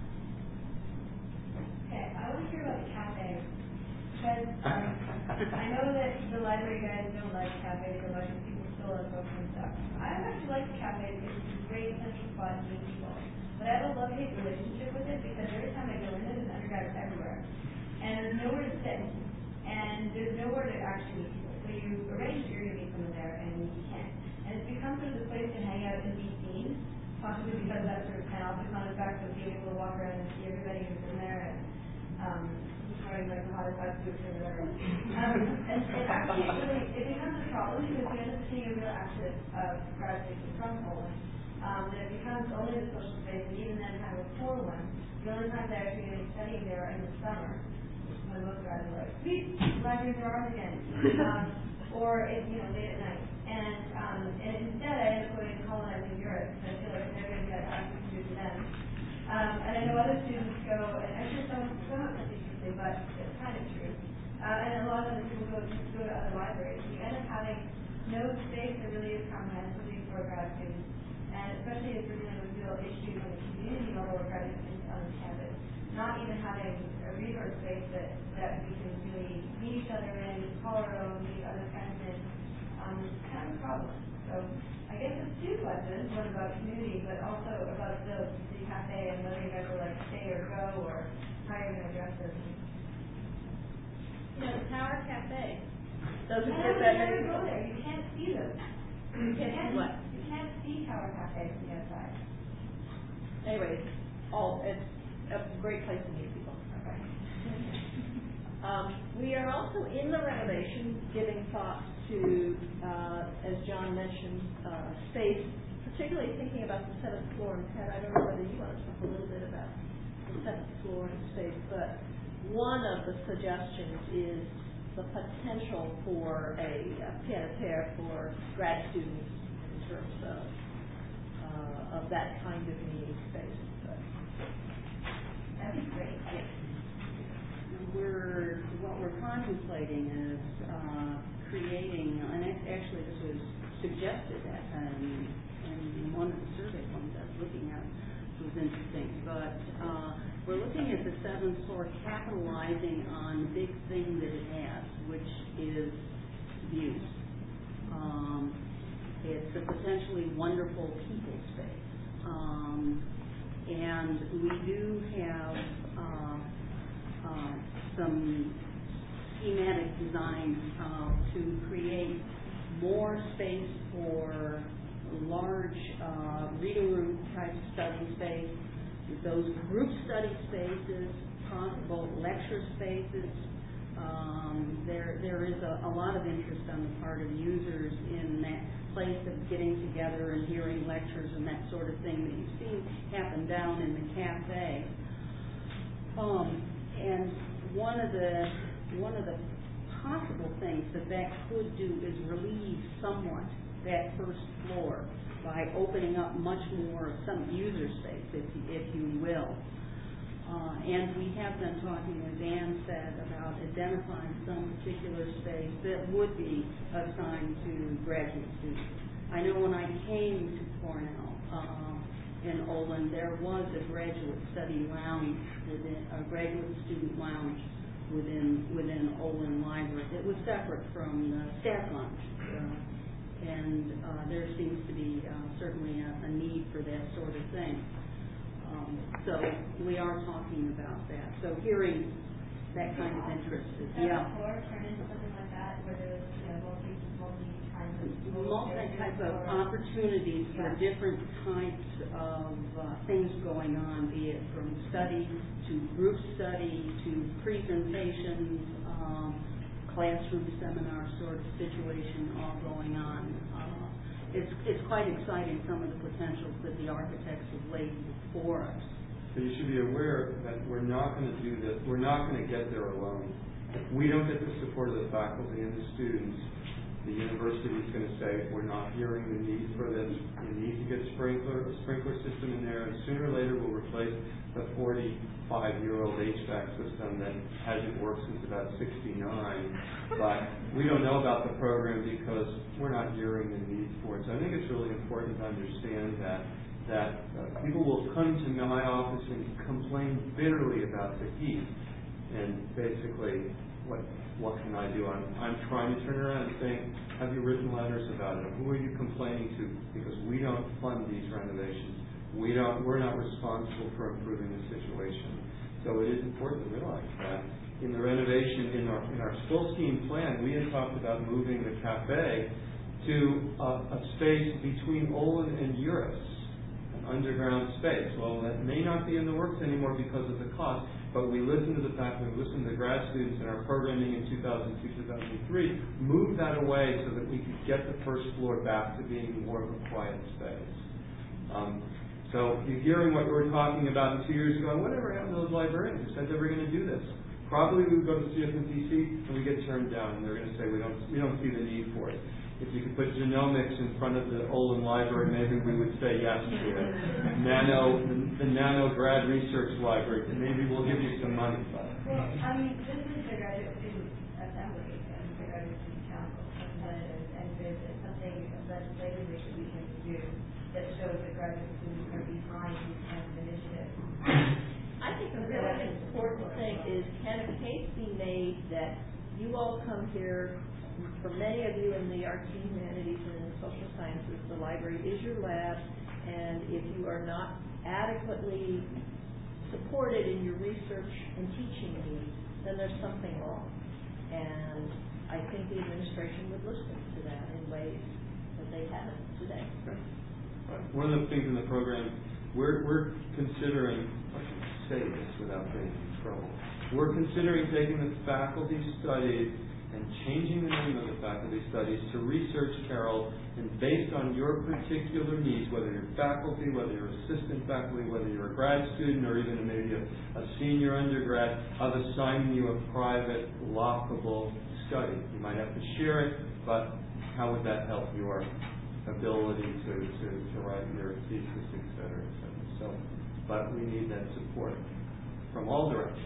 Okay, I want to hear about the cafe. Because um, I know that the library guys don't like cafes so much, and people still love books and stuff. I actually like the cafe because it's a great central spot to meet people. But I have a love-hate relationship with it because every time I go in, there's undergrads everywhere. And there's nowhere to sit. And there's nowhere to actually meet people. So you arrange that you're going to meet someone there, and you can't. And it's become sort of the place to hang out and be seen, possibly because that sort of panopticon effect of being able to walk around and see everybody who's in there and um, wearing like the hottest outfits or whatever. Um, and, and actually, it, really, it becomes a problem because we end up seeing a real active uh, crowd taking from Poland. Um, that it becomes only the social space, and even then kind of a poor one. The only time they're actually going to be studying there in the summer, when most grads are like, sweet, libraries are ours again. Um, or, it, you know, late at night. And, um, and instead, I end up going to colonizing Europe, because I feel like they're going to get access to to them. Um, and I know other students go, and actually some, some of them secretly, but it's kind of true. Uh, and a lot of other people go to, go to other libraries. You end up having no space that really is comprehensively for grad students. And especially if we're dealing with real issues on the community level of graduate students on the campus, not even having a resource space that, that we can really meet each other in, call our own, meet other kinds of things, um, is kind of a problem. So I guess it's two questions, one about community, but also about the, the cafe and whether you guys will like stay or go, or how you're going to address this. You know, the Tower Cafe. Those are good. Never go there. You can't see them. You can't see what? You can't see Tower Cafe from the outside. Anyways, all it's a great place to meet people. Okay. Um, we are also in the renovation giving thought to, uh, as John mentioned, uh, space, particularly thinking about the seventh floor. And Ted, I don't know whether you want to talk a little bit about the seventh floor space, but one of the suggestions is the potential for a, a pied-à-terre for grad students in terms of uh, of that kind of meeting space. But that'd be great. Yes. We're what we're contemplating is uh, creating, and actually this was suggested at um, in one of the survey ones I was looking at. It was interesting, but uh, we're looking at the seventh floor capitalizing on the big thing that it has, which is views. Um, it's a potentially wonderful people space, um, and we do have uh, uh, some schematic design uh, to create more space for large uh, reading room type study space, those group study spaces, possible lecture spaces. Um, there, there is a, a lot of interest on the part of users in that place of getting together and hearing lectures and that sort of thing that you've seen happen down in the cafe. Um, and one of the one of the possible things that that could do is relieve somewhat that first floor by opening up much more of some user space, if you, if you will. Uh, and we have been talking, as Ann said, about identifying some particular space that would be assigned to graduate students. I know when I came to Cornell uh, in Olin, there was a graduate study lounge, within, a graduate student lounge within within Olin Library. It was separate from the staff lounge. Uh, and uh, there seems to be uh, certainly a, a need for that sort of thing. Um, so we are talking about that. So hearing that kind of interest is, yeah. Floor turn into something like that, where there's, you know, multi, multi kinds of multi-type of opportunities for yeah. different types of uh, things going on, be it from study to group study to presentations, um, classroom seminar sort of situation all going on. Uh, it's it's quite exciting, some of the potentials that the architects have laid before us. But you should be aware that we're not going to do this, we're not going to get there alone. If we don't get the support of the faculty and the students, the university is going to say, we're not hearing the need for this, we need to get sprinkler, a sprinkler system in there, and sooner or later we'll replace the forty-five-year-old H V A C system that hasn't worked since about sixty-nine. But we don't know about the program because we're not hearing the need for it. So I think it's really important to understand that that uh, people will come to my office and complain bitterly about the heat, and basically, what what can I do? I'm I'm trying to turn around and saying, have you written letters about it? Who are you complaining to? Because we don't fund these renovations. We don't. We're not responsible for improving the situation. So it is important to realize that in the renovation, in our in our full scheme plan, we had talked about moving the cafe to a, a space between Olin and Uris, an underground space. Well, that may not be in the works anymore because of the cost. But we listened to the faculty, we listened to the grad students in our programming in two thousand two, two thousand three, moved that away so that we could get the first floor back to being more of a quiet space. Um, so you're hearing what we were talking about two years ago. Whatever happened to those librarians who said they were going to do this? Probably we would go to C F M P C and we get turned down, and they're going to say we don't we don't see the need for it. If you could put genomics in front of the Olin Library, maybe we would say yes to it. Nano, the, the Nano Grad Research Library, and maybe we'll give you some money. Well, I mean, this is the graduate student assembly and the graduate student council representatives, and there's something legislatively that we can do that shows that graduate students are behind these kinds of initiatives. I think a really important thing is, can a case be made that you all come here, for many of you in the arts and humanities and in social sciences, the library is your lab, and if you are not adequately supported in your research and teaching needs, then there's something wrong. And I think the administration would listen to that in ways that they haven't today. One of the things in the program, we're, we're considering, I can say this without getting in trouble, we're considering taking the faculty studies and changing the name time of the faculty studies to research Carroll, and based on your particular needs, whether you're faculty, whether you're assistant faculty, whether you're a grad student, or even maybe a, a senior undergrad, I've assigned you a private, lockable study. You might have to share it, but how would that help your ability to, to, to write your thesis, et cetera, et cetera. So, but we need that support from all directions.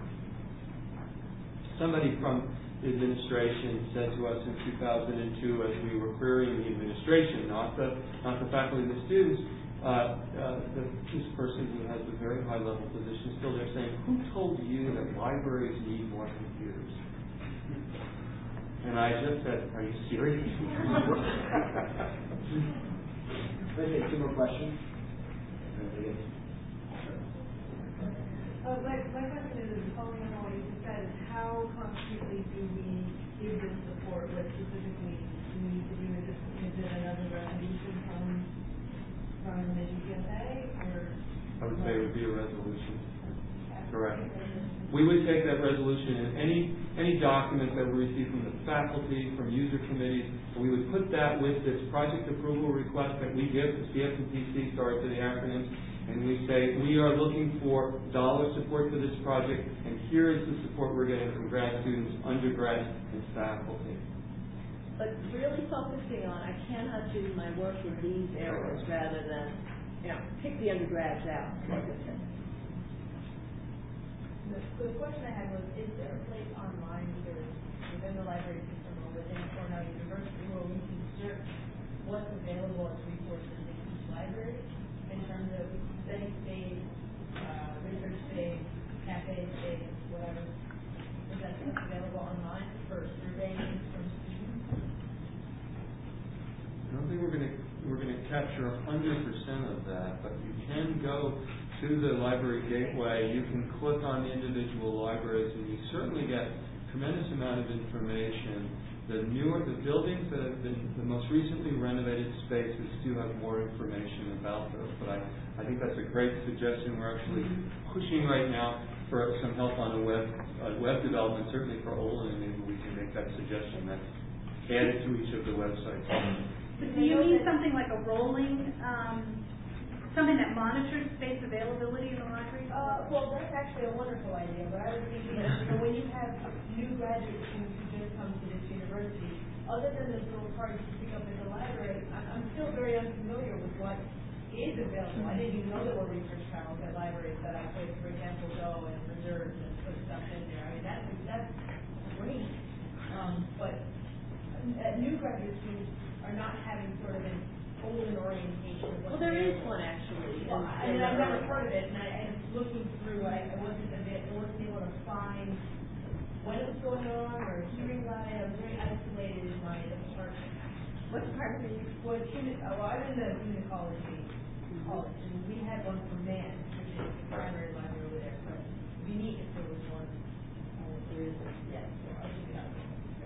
Somebody from the administration said to us in two thousand two, as we were querying the administration, not the not the faculty and the students, uh, uh, the, this person who has a very high level position still there saying, "Who told you that libraries need more computers?" And I just said, "Are you serious?" Okay, two more questions. Uh, my, my question is, following on what you just said, is how concretely do we give this support? What specifically do we need to do? Is it, is it another resolution from from the G P S A, or? I would say it would be a resolution. Correct. We would take that resolution and any any document that we receive from the faculty, from user committees, and we would put that with this project approval request that we give to C F and P C, sorry to the acronyms, and we say we are looking for dollar support for this project, and here is the support we're getting from grad students, undergrads, and faculty. But really focusing on, I cannot do my work in these areas rather than, you know, pick the undergrads out. So the question I had was, is there a place online, either within the library system or within Cornell University, where we can search what's available as resources in each library in terms of study space, uh, research space, cafe space, whatever? Is that stuff available online for surveying from students? I don't think we're going to we're going to capture one hundred percent of that, but you can go to the library gateway. You can click on the individual libraries, and you certainly get a tremendous amount of information. The newer, the buildings that have been the most recently renovated spaces do have more information about those. But I, I think that's a great suggestion. We're actually pushing right now for some help on a web uh, web development, certainly for Olin, and maybe we can make that suggestion that's added to each of the websites. Do you mean something like a rolling, um, something that monitors space availability in the library? Uh, well, that's actually a wonderful idea, but I was thinking that, you know, when you have new graduate students who just come to this university, other than this little card you pick up in the library, I'm, I'm still very unfamiliar with what is available. I didn't even know there were research panels at libraries that I could, for example, go and reserve and put stuff in there. I mean, that's, that's great. Um, but uh, new graduate students are not having sort of an Olin orientation. Well, there is one actually. Well, I mean, I've never heard of it, and I, and looking through, I, I wasn't a bit, I wasn't able to find when it was going on or hearing about it. I was very isolated in my department. What department are you? Well, human, uh, well, I'm in the human ecology college, and we had one for man, which is the primary library over there. So it'd be neat if there was one. Uh, there isn't yet, so I'll check it out.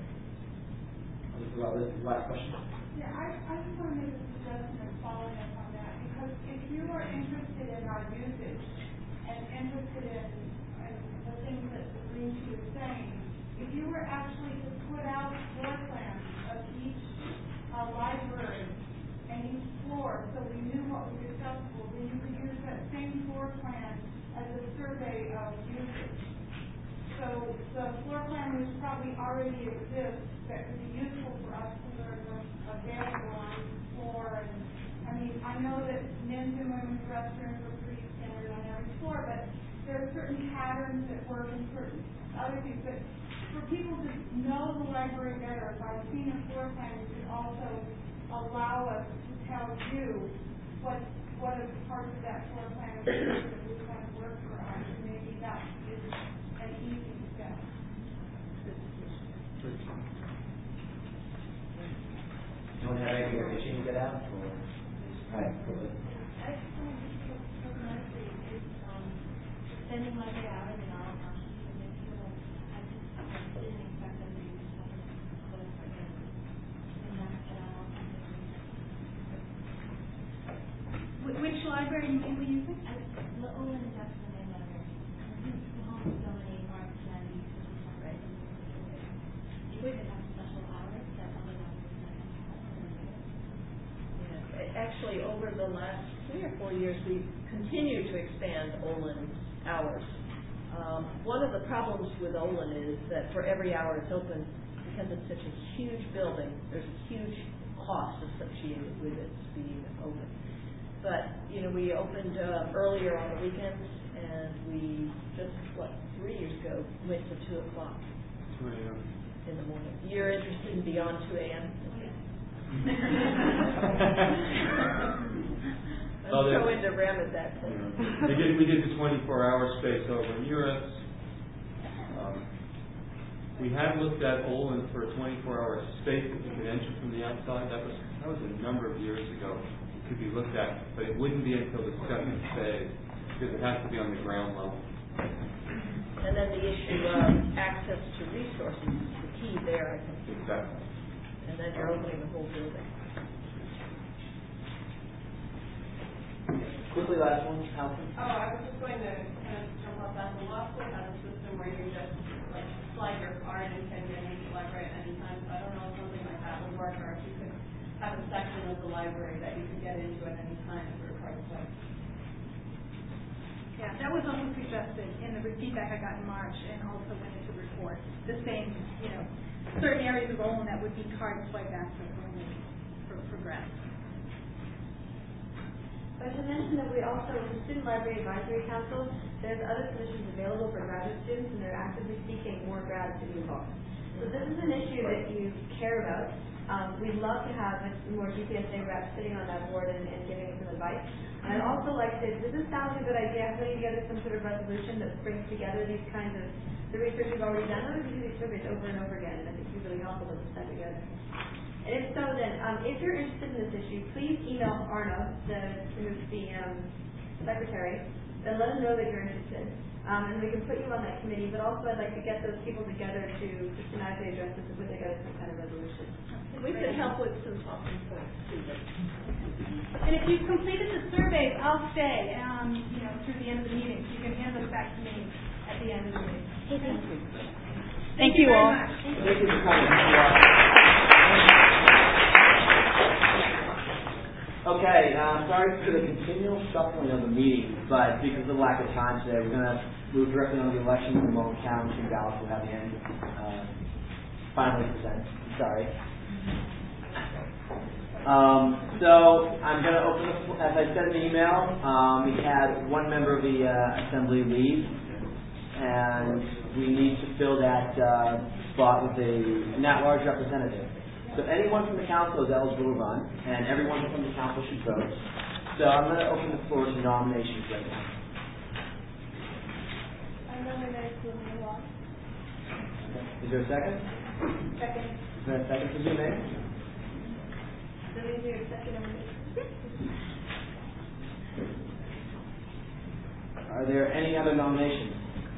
Last question. Yeah, I, I just want to make a suggestion of following up on that, because if you are interested in our usage and interested in, in the things that the Green Sheet is saying, if you were actually to put out floor plans of each uh, library and each floor, so we knew what was accessible, then you could use that same floor plan as a survey of usage. So the floor plan which probably already exists that could be useful for us to learn what's available on the floor. And I mean, I know that men's and women's restrooms are pretty standard on every floor, but there are certain patterns that work and certain other things. But for people to know the library better, by seeing a floor plan, it could also allow us to tell you what what are the parts of that floor plan that would kind of work for us. And maybe that is an easy step. No one have anything that you can get out? Or? All right, go ahead. I just want to just look so nicely. It's um, sending my day out and all. Um, and feel like I just I didn't expect them to use something close like this. And that's what I want them to do. Which library are you mainly using? I, the Olin is actually the main library. The home is dominating arts and research library. You wouldn't have special hours. actually, over the last three or four years, we've continued to expand Olin hours. Um, one of the problems with Olin is that for every hour it's open, because it's such a huge building, there's a huge cost associated with it being open. But, you know, we opened uh, earlier on the weekends, and we just, what, three years ago, went to two o'clock two a.m. in the morning. You're interested in beyond two a.m.? I'm Oh, so into R E M at that point. We did, we did the twenty-four hour space over in Europe. Um, we had looked at Olin for a twenty-four hour space that you could enter from the outside. That was that was a number of years ago. It could be looked at, but it wouldn't be until the second phase because it has to be on the ground level. And then the issue of access to resources is the key there, I think. Exactly. And then you're opening the whole building. Quickly, last one, Alison. Oh, I was just going to kind of jump off that. The law school has a system where you just like slide your card and can get into the library at any time. So I don't know if something like that would work, or if you could have a section of the library that you could get into at any time for a card swipe. Yeah, that was also suggested in the feedback I got in March, and also went into the report. The same, you know, certain areas of Olin that would be card swipe access only for, for grads. I should mention that we also, with the Student Library Advisory Council, there's other positions available for graduate students, and they're actively seeking more grads to be involved. So this is an issue that you care about. Um, we'd love to have more G P S A reps sitting on that board and, and giving some advice. And I'd also like to, does this sound like a good idea, putting together some sort of resolution that brings together these kinds of, the research we've already done? We do these surveys over and over again, and I think it'd be really helpful to put that together. And if so, then, um, if you're interested in this issue, please email Arno, the, who's the um, secretary, and let him know that you're interested. Um, and we can put you on that committee, but also I'd like to get those people together to systematically address this and put together some kind of resolution. We could help with some talking points too. And if you've completed the surveys, I'll stay, um, you know, through the end of the meeting. So you can hand those back to me at the end of the meeting. Hey, thank you. Thank you all. Thank you for coming. Okay, uh, sorry for the continual shuffling of the meeting, but because of the lack of time today, we're going to move directly on to the elections, and we'll count and ballots will have the end uh, finally present. Sorry. Um, so I'm going to open the, as I said in the email, um, we had one member of the uh, assembly leave, and we need to fill that uh, spot with a an at-large representative. So anyone from the council is eligible to run, and everyone from the council should vote. So I'm going to open the floor to nominations right now. I nominate Zume Wong. Is there a second? Second. Is there a second for Zume? Zume is your second nomination. Are there any other nominations?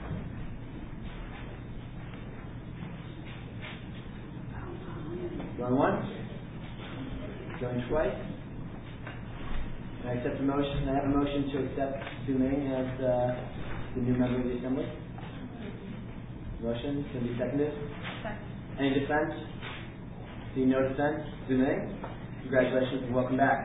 Going once? Going twice? Can I accept a motion? Can I have a motion to accept Zume as uh, the new member of the Assembly? Motion can be seconded. Second. Any dissent? Seeing no dissent? Zume, congratulations and welcome back.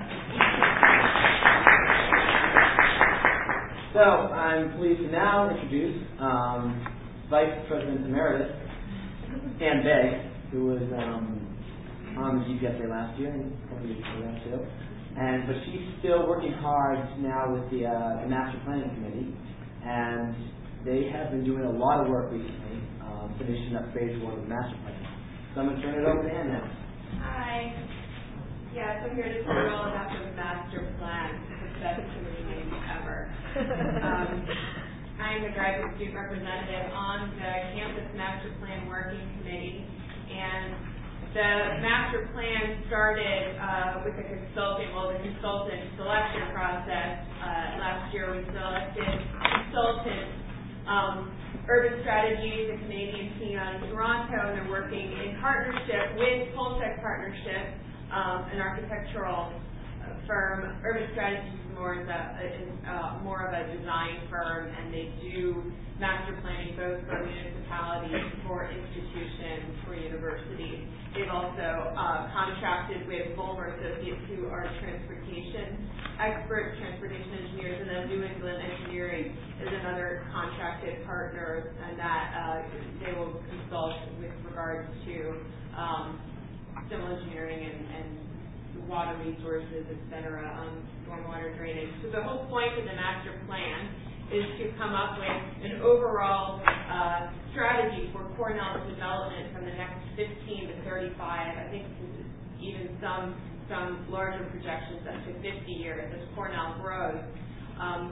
So I'm pleased to now introduce um, Vice President Emeritus Ann Bay, who was um, on the G P S A last year and probably before that too. And but she's still working hard now with the uh, the Master Planning Committee, and they have been doing a lot of work recently, um, finishing up phase one of the master plan. So I'm going to turn it over to Ann now. Hi. Yeah, so I'm here to tell you all about the master plan, the best committee name ever. um, I'm the graduate student representative on the campus master plan working committee, and the master plan started uh, with the consulting, well, the consultant selection process. Uh, last year we selected consultants, um, Urban Strategies, a Canadian team out of Toronto, and they're working in partnership with Poltech Partnership, um, an architectural firm. Urban Strategies is more, as a, is, uh, more of a design firm, and they do master planning both for municipalities, for institutions, for universities. They've also also uh, contracted with Bulmer Associates, who are transportation experts, transportation engineers, and then New England Engineering is another contracted partner, and that uh, they will consult with regards to um, civil engineering and, and water resources, et cetera, um, stormwater drainage. So the whole point of the master plan is to come up with an overall uh, strategy for Cornell's development from the next fifteen to thirty-five, I think even some some larger projections up to fifty years as Cornell grows. Um,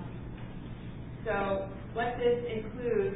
so what this includes,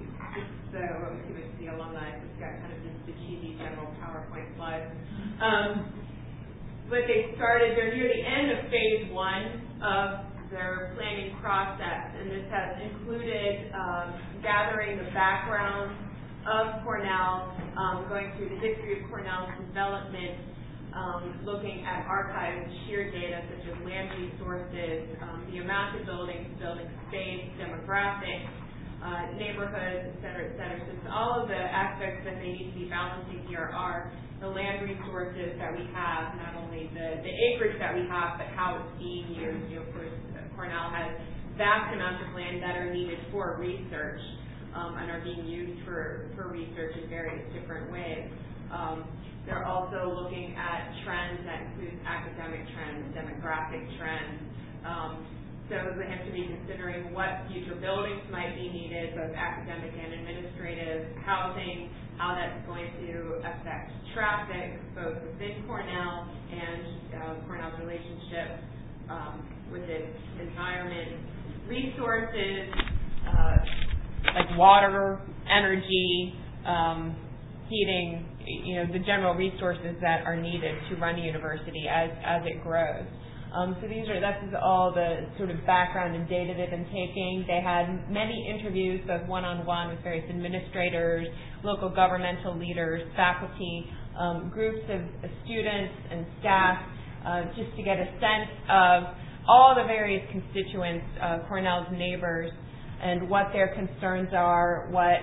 so let me give it to the alumni, it's got kind of just the cheesy general PowerPoint slides. Um, but they started, they're near the end of phase one of their planning process, and this has included um, gathering the background of Cornell, um, going through the history of Cornell's development, Um, looking at archives and sheer data such as land resources, um, the amount of buildings, building space, demographics, uh, neighborhoods, et cetera, et cetera. So all of the aspects that they need to be balancing here are the land resources that we have, not only the, the acreage that we have, but how it's being used. You know, of course, Cornell has vast amounts of land that are needed for research um, and are being used for, for research in various different ways. Um, They're also looking at trends that include academic trends, demographic trends. Um, so they have to be considering what future buildings might be needed, both academic and administrative, housing, how that's going to affect traffic, both within Cornell and uh, Cornell's relationship um, with its environment, resources, uh, like water, energy, um, heating, you know, the general resources that are needed to run a university as, as it grows. Um, so these are, this is all the sort of background and data they've been taking. They had many interviews, both one-on-one with various administrators, local governmental leaders, faculty, um, groups of, of students and staff, uh, just to get a sense of all the various constituents, uh, Cornell's neighbors, and what their concerns are, what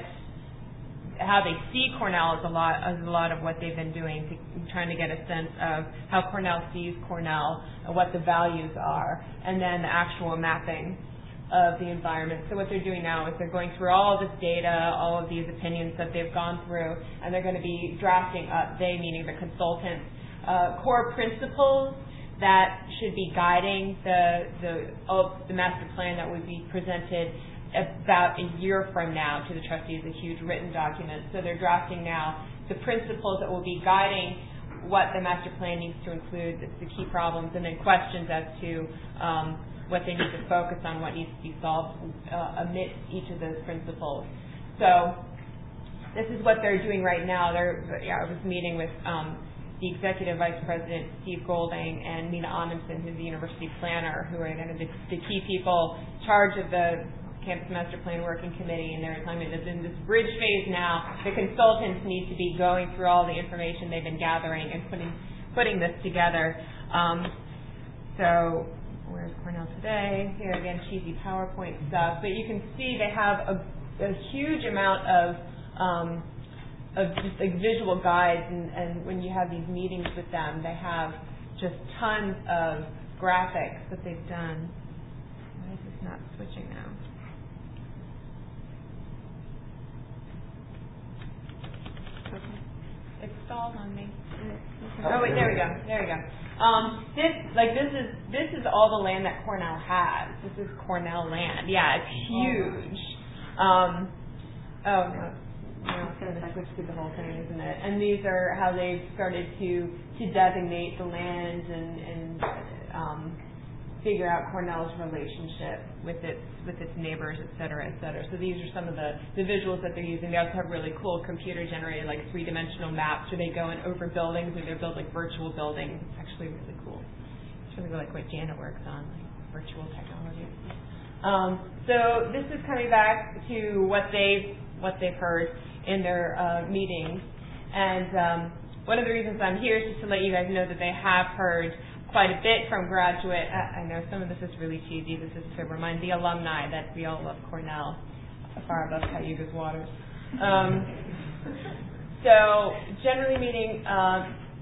how they see Cornell is a lot is a lot of what they've been doing, to, trying to get a sense of how Cornell sees Cornell, and what the values are, and then the actual mapping of the environment. So what they're doing now is they're going through all of this data, all of these opinions that they've gone through, and they're going to be drafting up, they meaning the consultants, uh, core principles that should be guiding the the, oh, the master plan that would be presented about a year from now to the trustees, a huge written document. So they're drafting now the principles that will be guiding what the master plan needs to include, the, the key problems, and then questions as to um, what they need to focus on, what needs to be solved uh, amidst each of those principles. So this is what they're doing right now. They're, yeah, I was meeting with um, the Executive Vice President, Steve Golding, and Nina Amundsen, who's the University Planner, who are kind of the, the key people in charge of the Campus Master Plan Working Committee, and they're telling me that in this bridge phase now, the consultants need to be going through all the information they've been gathering and putting putting this together. Um, so where's Cornell today? Here again, cheesy PowerPoint stuff, but you can see they have a, a huge amount of um, of just like visual guides, and, and when you have these meetings with them, they have just tons of graphics that they've done. Why is this not switching now? It stalled on me. Oh wait, there we go. There we go. Um, this, like, this is this is all the land that Cornell has. This is Cornell land. Yeah, it's huge. Um, oh no, no, it's going to switch through the whole thing, isn't it? And these are how they've started to to designate the land and and um, figure out Cornell's relationship with its with its neighbors, et cetera, et cetera. So these are some of the, the visuals that they're using. They also have really cool computer-generated, like, three-dimensional maps where they go in over buildings and they build, like, virtual buildings. It's actually really cool. It's really like what Janet works on, like virtual technology. Um, so this is coming back to what they've what they've heard in their uh, meetings. And um, one of the reasons I'm here is just to let you guys know that they have heard quite a bit from graduate. I know some of this is really cheesy. This is to remind the alumni that we all love Cornell far above Cayuga's waters. Um, so generally meeting, uh,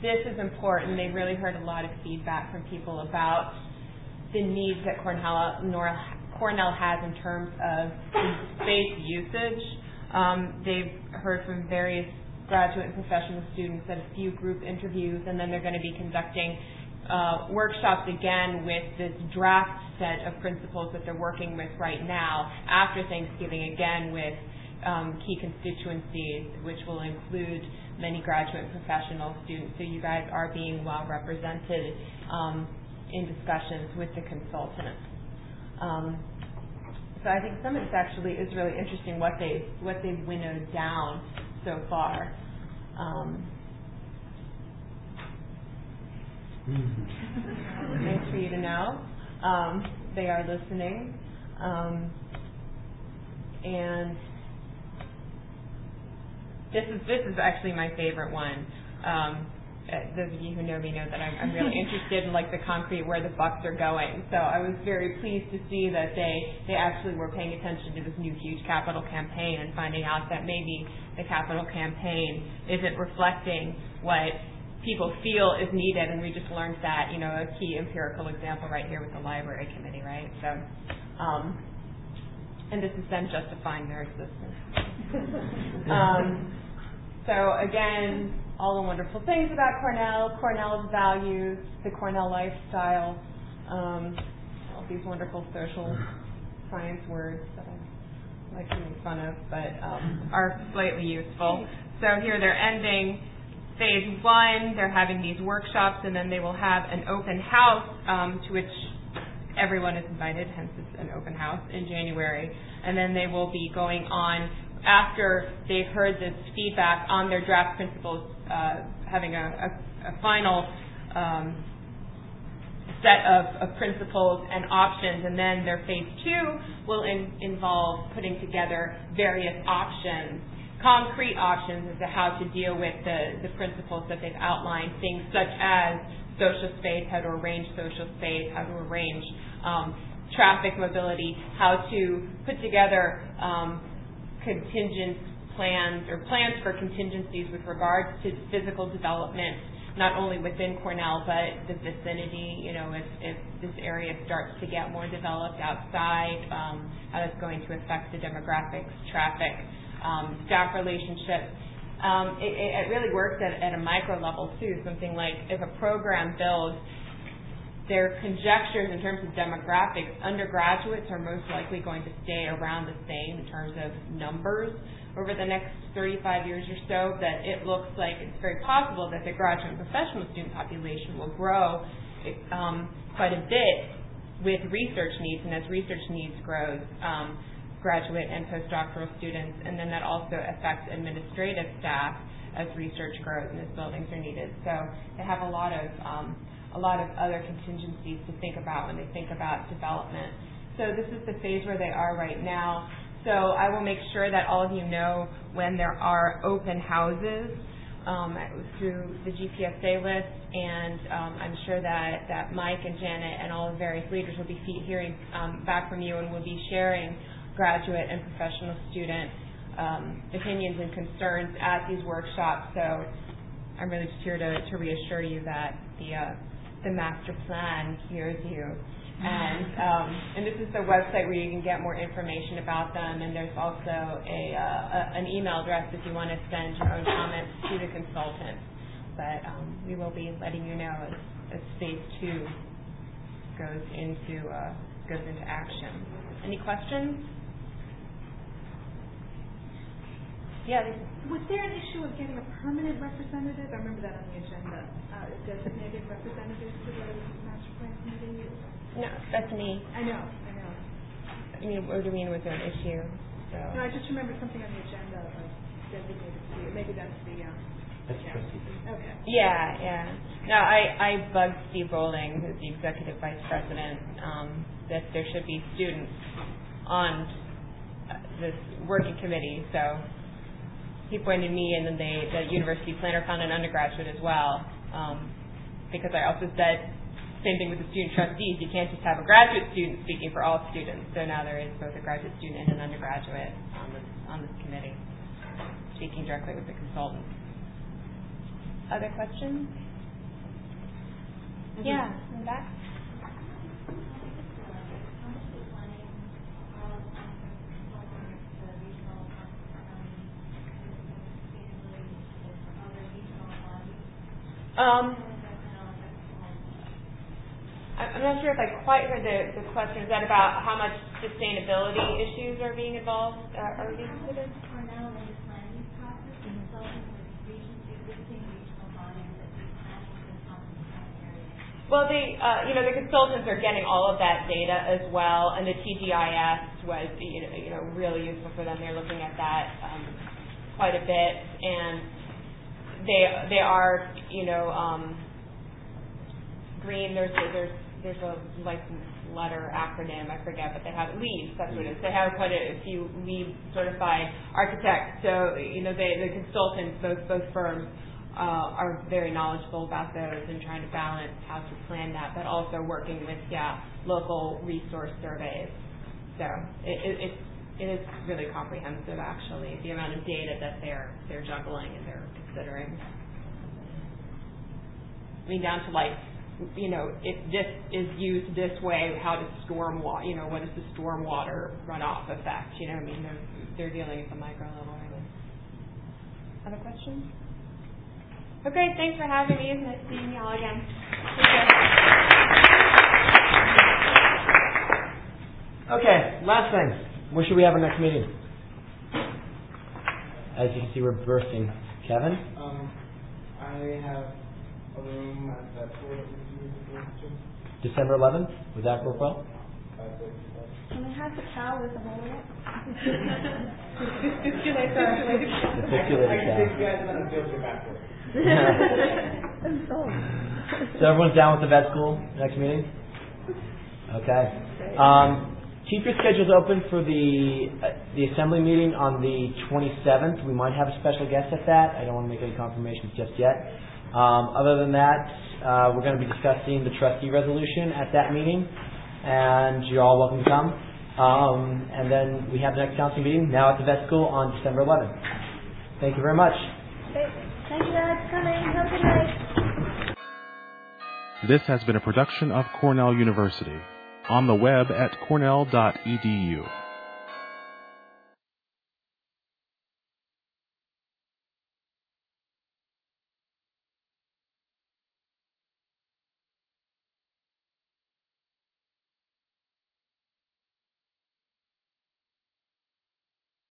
this is important. They've really heard a lot of feedback from people about the needs that Cornell, Cornell has in terms of space usage. Um, they've heard from various graduate and professional students at a few group interviews, and then they're going to be conducting uh, workshops again with this draft set of principles that they're working with right now after Thanksgiving, again with um, key constituencies, which will include many graduate and professional students. So you guys are being well represented um, in discussions with the consultant. Um, so I think some of this actually is really interesting, what they what they've winnowed down so far. Um, nice for you to know. Um, they are listening. Um, and this is this is actually my favorite one. Um, Uh, those of you who know me know that I'm, I'm really interested in like the concrete where the bucks are going. So I was very pleased to see that they they actually were paying attention to this new huge capital campaign and finding out that maybe the capital campaign isn't reflecting what people feel is needed. And we just learned that, you know, a key empirical example right here with the library committee, right? So, um, and this is them justifying their existence. um, so again, all the wonderful things about Cornell, Cornell's values, the Cornell lifestyle, um, all these wonderful social science words that I like to make fun of, but um, are slightly useful. So here they're ending phase one. They're having these workshops, and then they will have an open house um, to which everyone is invited, hence it's an open house in January. And then they will be going on after they've heard this feedback on their draft principles, uh, having a, a, a final um, set of, of principles and options, and then their phase two will in, involve putting together various options, concrete options as to how to deal with the, the principles that they've outlined, things such as social space, how to arrange social space, how to arrange um, traffic mobility, how to put together um, contingent plans or plans for contingencies with regards to physical development, not only within Cornell but the vicinity. You know, if, if this area starts to get more developed outside, um, how that's going to affect the demographics, traffic, um, staff relationships. Um, it, it really works at, at a micro level too. Something like if a program builds, their conjectures in terms of demographics, undergraduates are most likely going to stay around the same in terms of numbers over the next thirty-five years or so, that it looks like it's very possible that the graduate and professional student population will grow um, quite a bit with research needs, and as research needs grows, um, graduate and postdoctoral students, and then that also affects administrative staff as research grows and as buildings are needed. So they have a lot of um, a lot of other contingencies to think about when they think about development. So this is the phase where they are right now. So I will make sure that all of you know when there are open houses um, through the G P S A list, and um, I'm sure that, that Mike and Janet and all the various leaders will be hearing um, back from you, and will be sharing graduate and professional student um, opinions and concerns at these workshops. So I'm really just here to, to reassure you that the uh, the master plan hears you. And um, and this is the website where you can get more information about them, and there's also a, uh, a an email address if you want to send your own comments to the consultant. But um, we will be letting you know as, as phase two goes into uh, goes into action. Any questions? Yeah. Was there an issue of getting a permanent representative? I remember that on the agenda. Uh, designated representatives to the master plan committee? No, that's me. I know, I know. I mean, what do you mean with an issue? So. No, I just remember something on the agenda like designated to you. Maybe that's the. Um, that's yeah. Okay. Yeah, yeah. No, I, I bugged Steve Bowling, who's the executive vice president, um, that there should be students on uh, this working committee. So he pointed me, and then they, the university planner found an undergraduate as well, um, because I also said. Same thing with the student trustees. You can't just have a graduate student speaking for all students. So now there is both a graduate student and an undergraduate on this on this committee, speaking directly with the consultant. Other questions? Yeah, in back. Um, I'm not sure if I quite heard the, the question. Is that about how much sustainability issues are being involved, uh, are being considered? Well, the uh, you know the consultants are getting all of that data as well, and the T G I S was you know, you know really useful for them. They're looking at that um, quite a bit, and they they are you know um, green. There's there's there's a license letter acronym I forget, but they have LEED. That's what it is. They have quite a, a few LEED certified architects. So you know they the consultants, both both firms. Uh, are very knowledgeable about those and trying to balance how to plan that, but also working with yeah local resource surveys. So it, it, it, it is really comprehensive, actually, the amount of data that they're they're juggling and they're considering. I mean, down to like, you know, if this is used this way, how does storm water, you know, what is the storm water runoff effect? You know, I mean, they're they're dealing at the micro level. Really. Other questions? Okay, thanks for having me. It's nice seeing you all again. Okay, last thing. Where should we have our next meeting? As you can see, we're bursting. Kevin? Um, I have a room at that school that we do. December eleventh? Would that work well? Can I have the cow with the hole in it? The circulated I can take you guys on a field trip after. I'm sold. So everyone's down with the vet school next meeting? Okay. Um, keep your schedules open for the uh, the assembly meeting on the twenty-seventh. We might have a special guest at that. I don't want to make any confirmations just yet. Um, other than that, uh, we're going to be discussing the trustee resolution at that meeting, and you're all welcome to come. Um, and then we have the next council meeting now at the vet school on December eleventh. Thank you very much. Great. Thank you guys for coming. Have a good night. This has been a production of Cornell University. On the web at cornell dot e d u.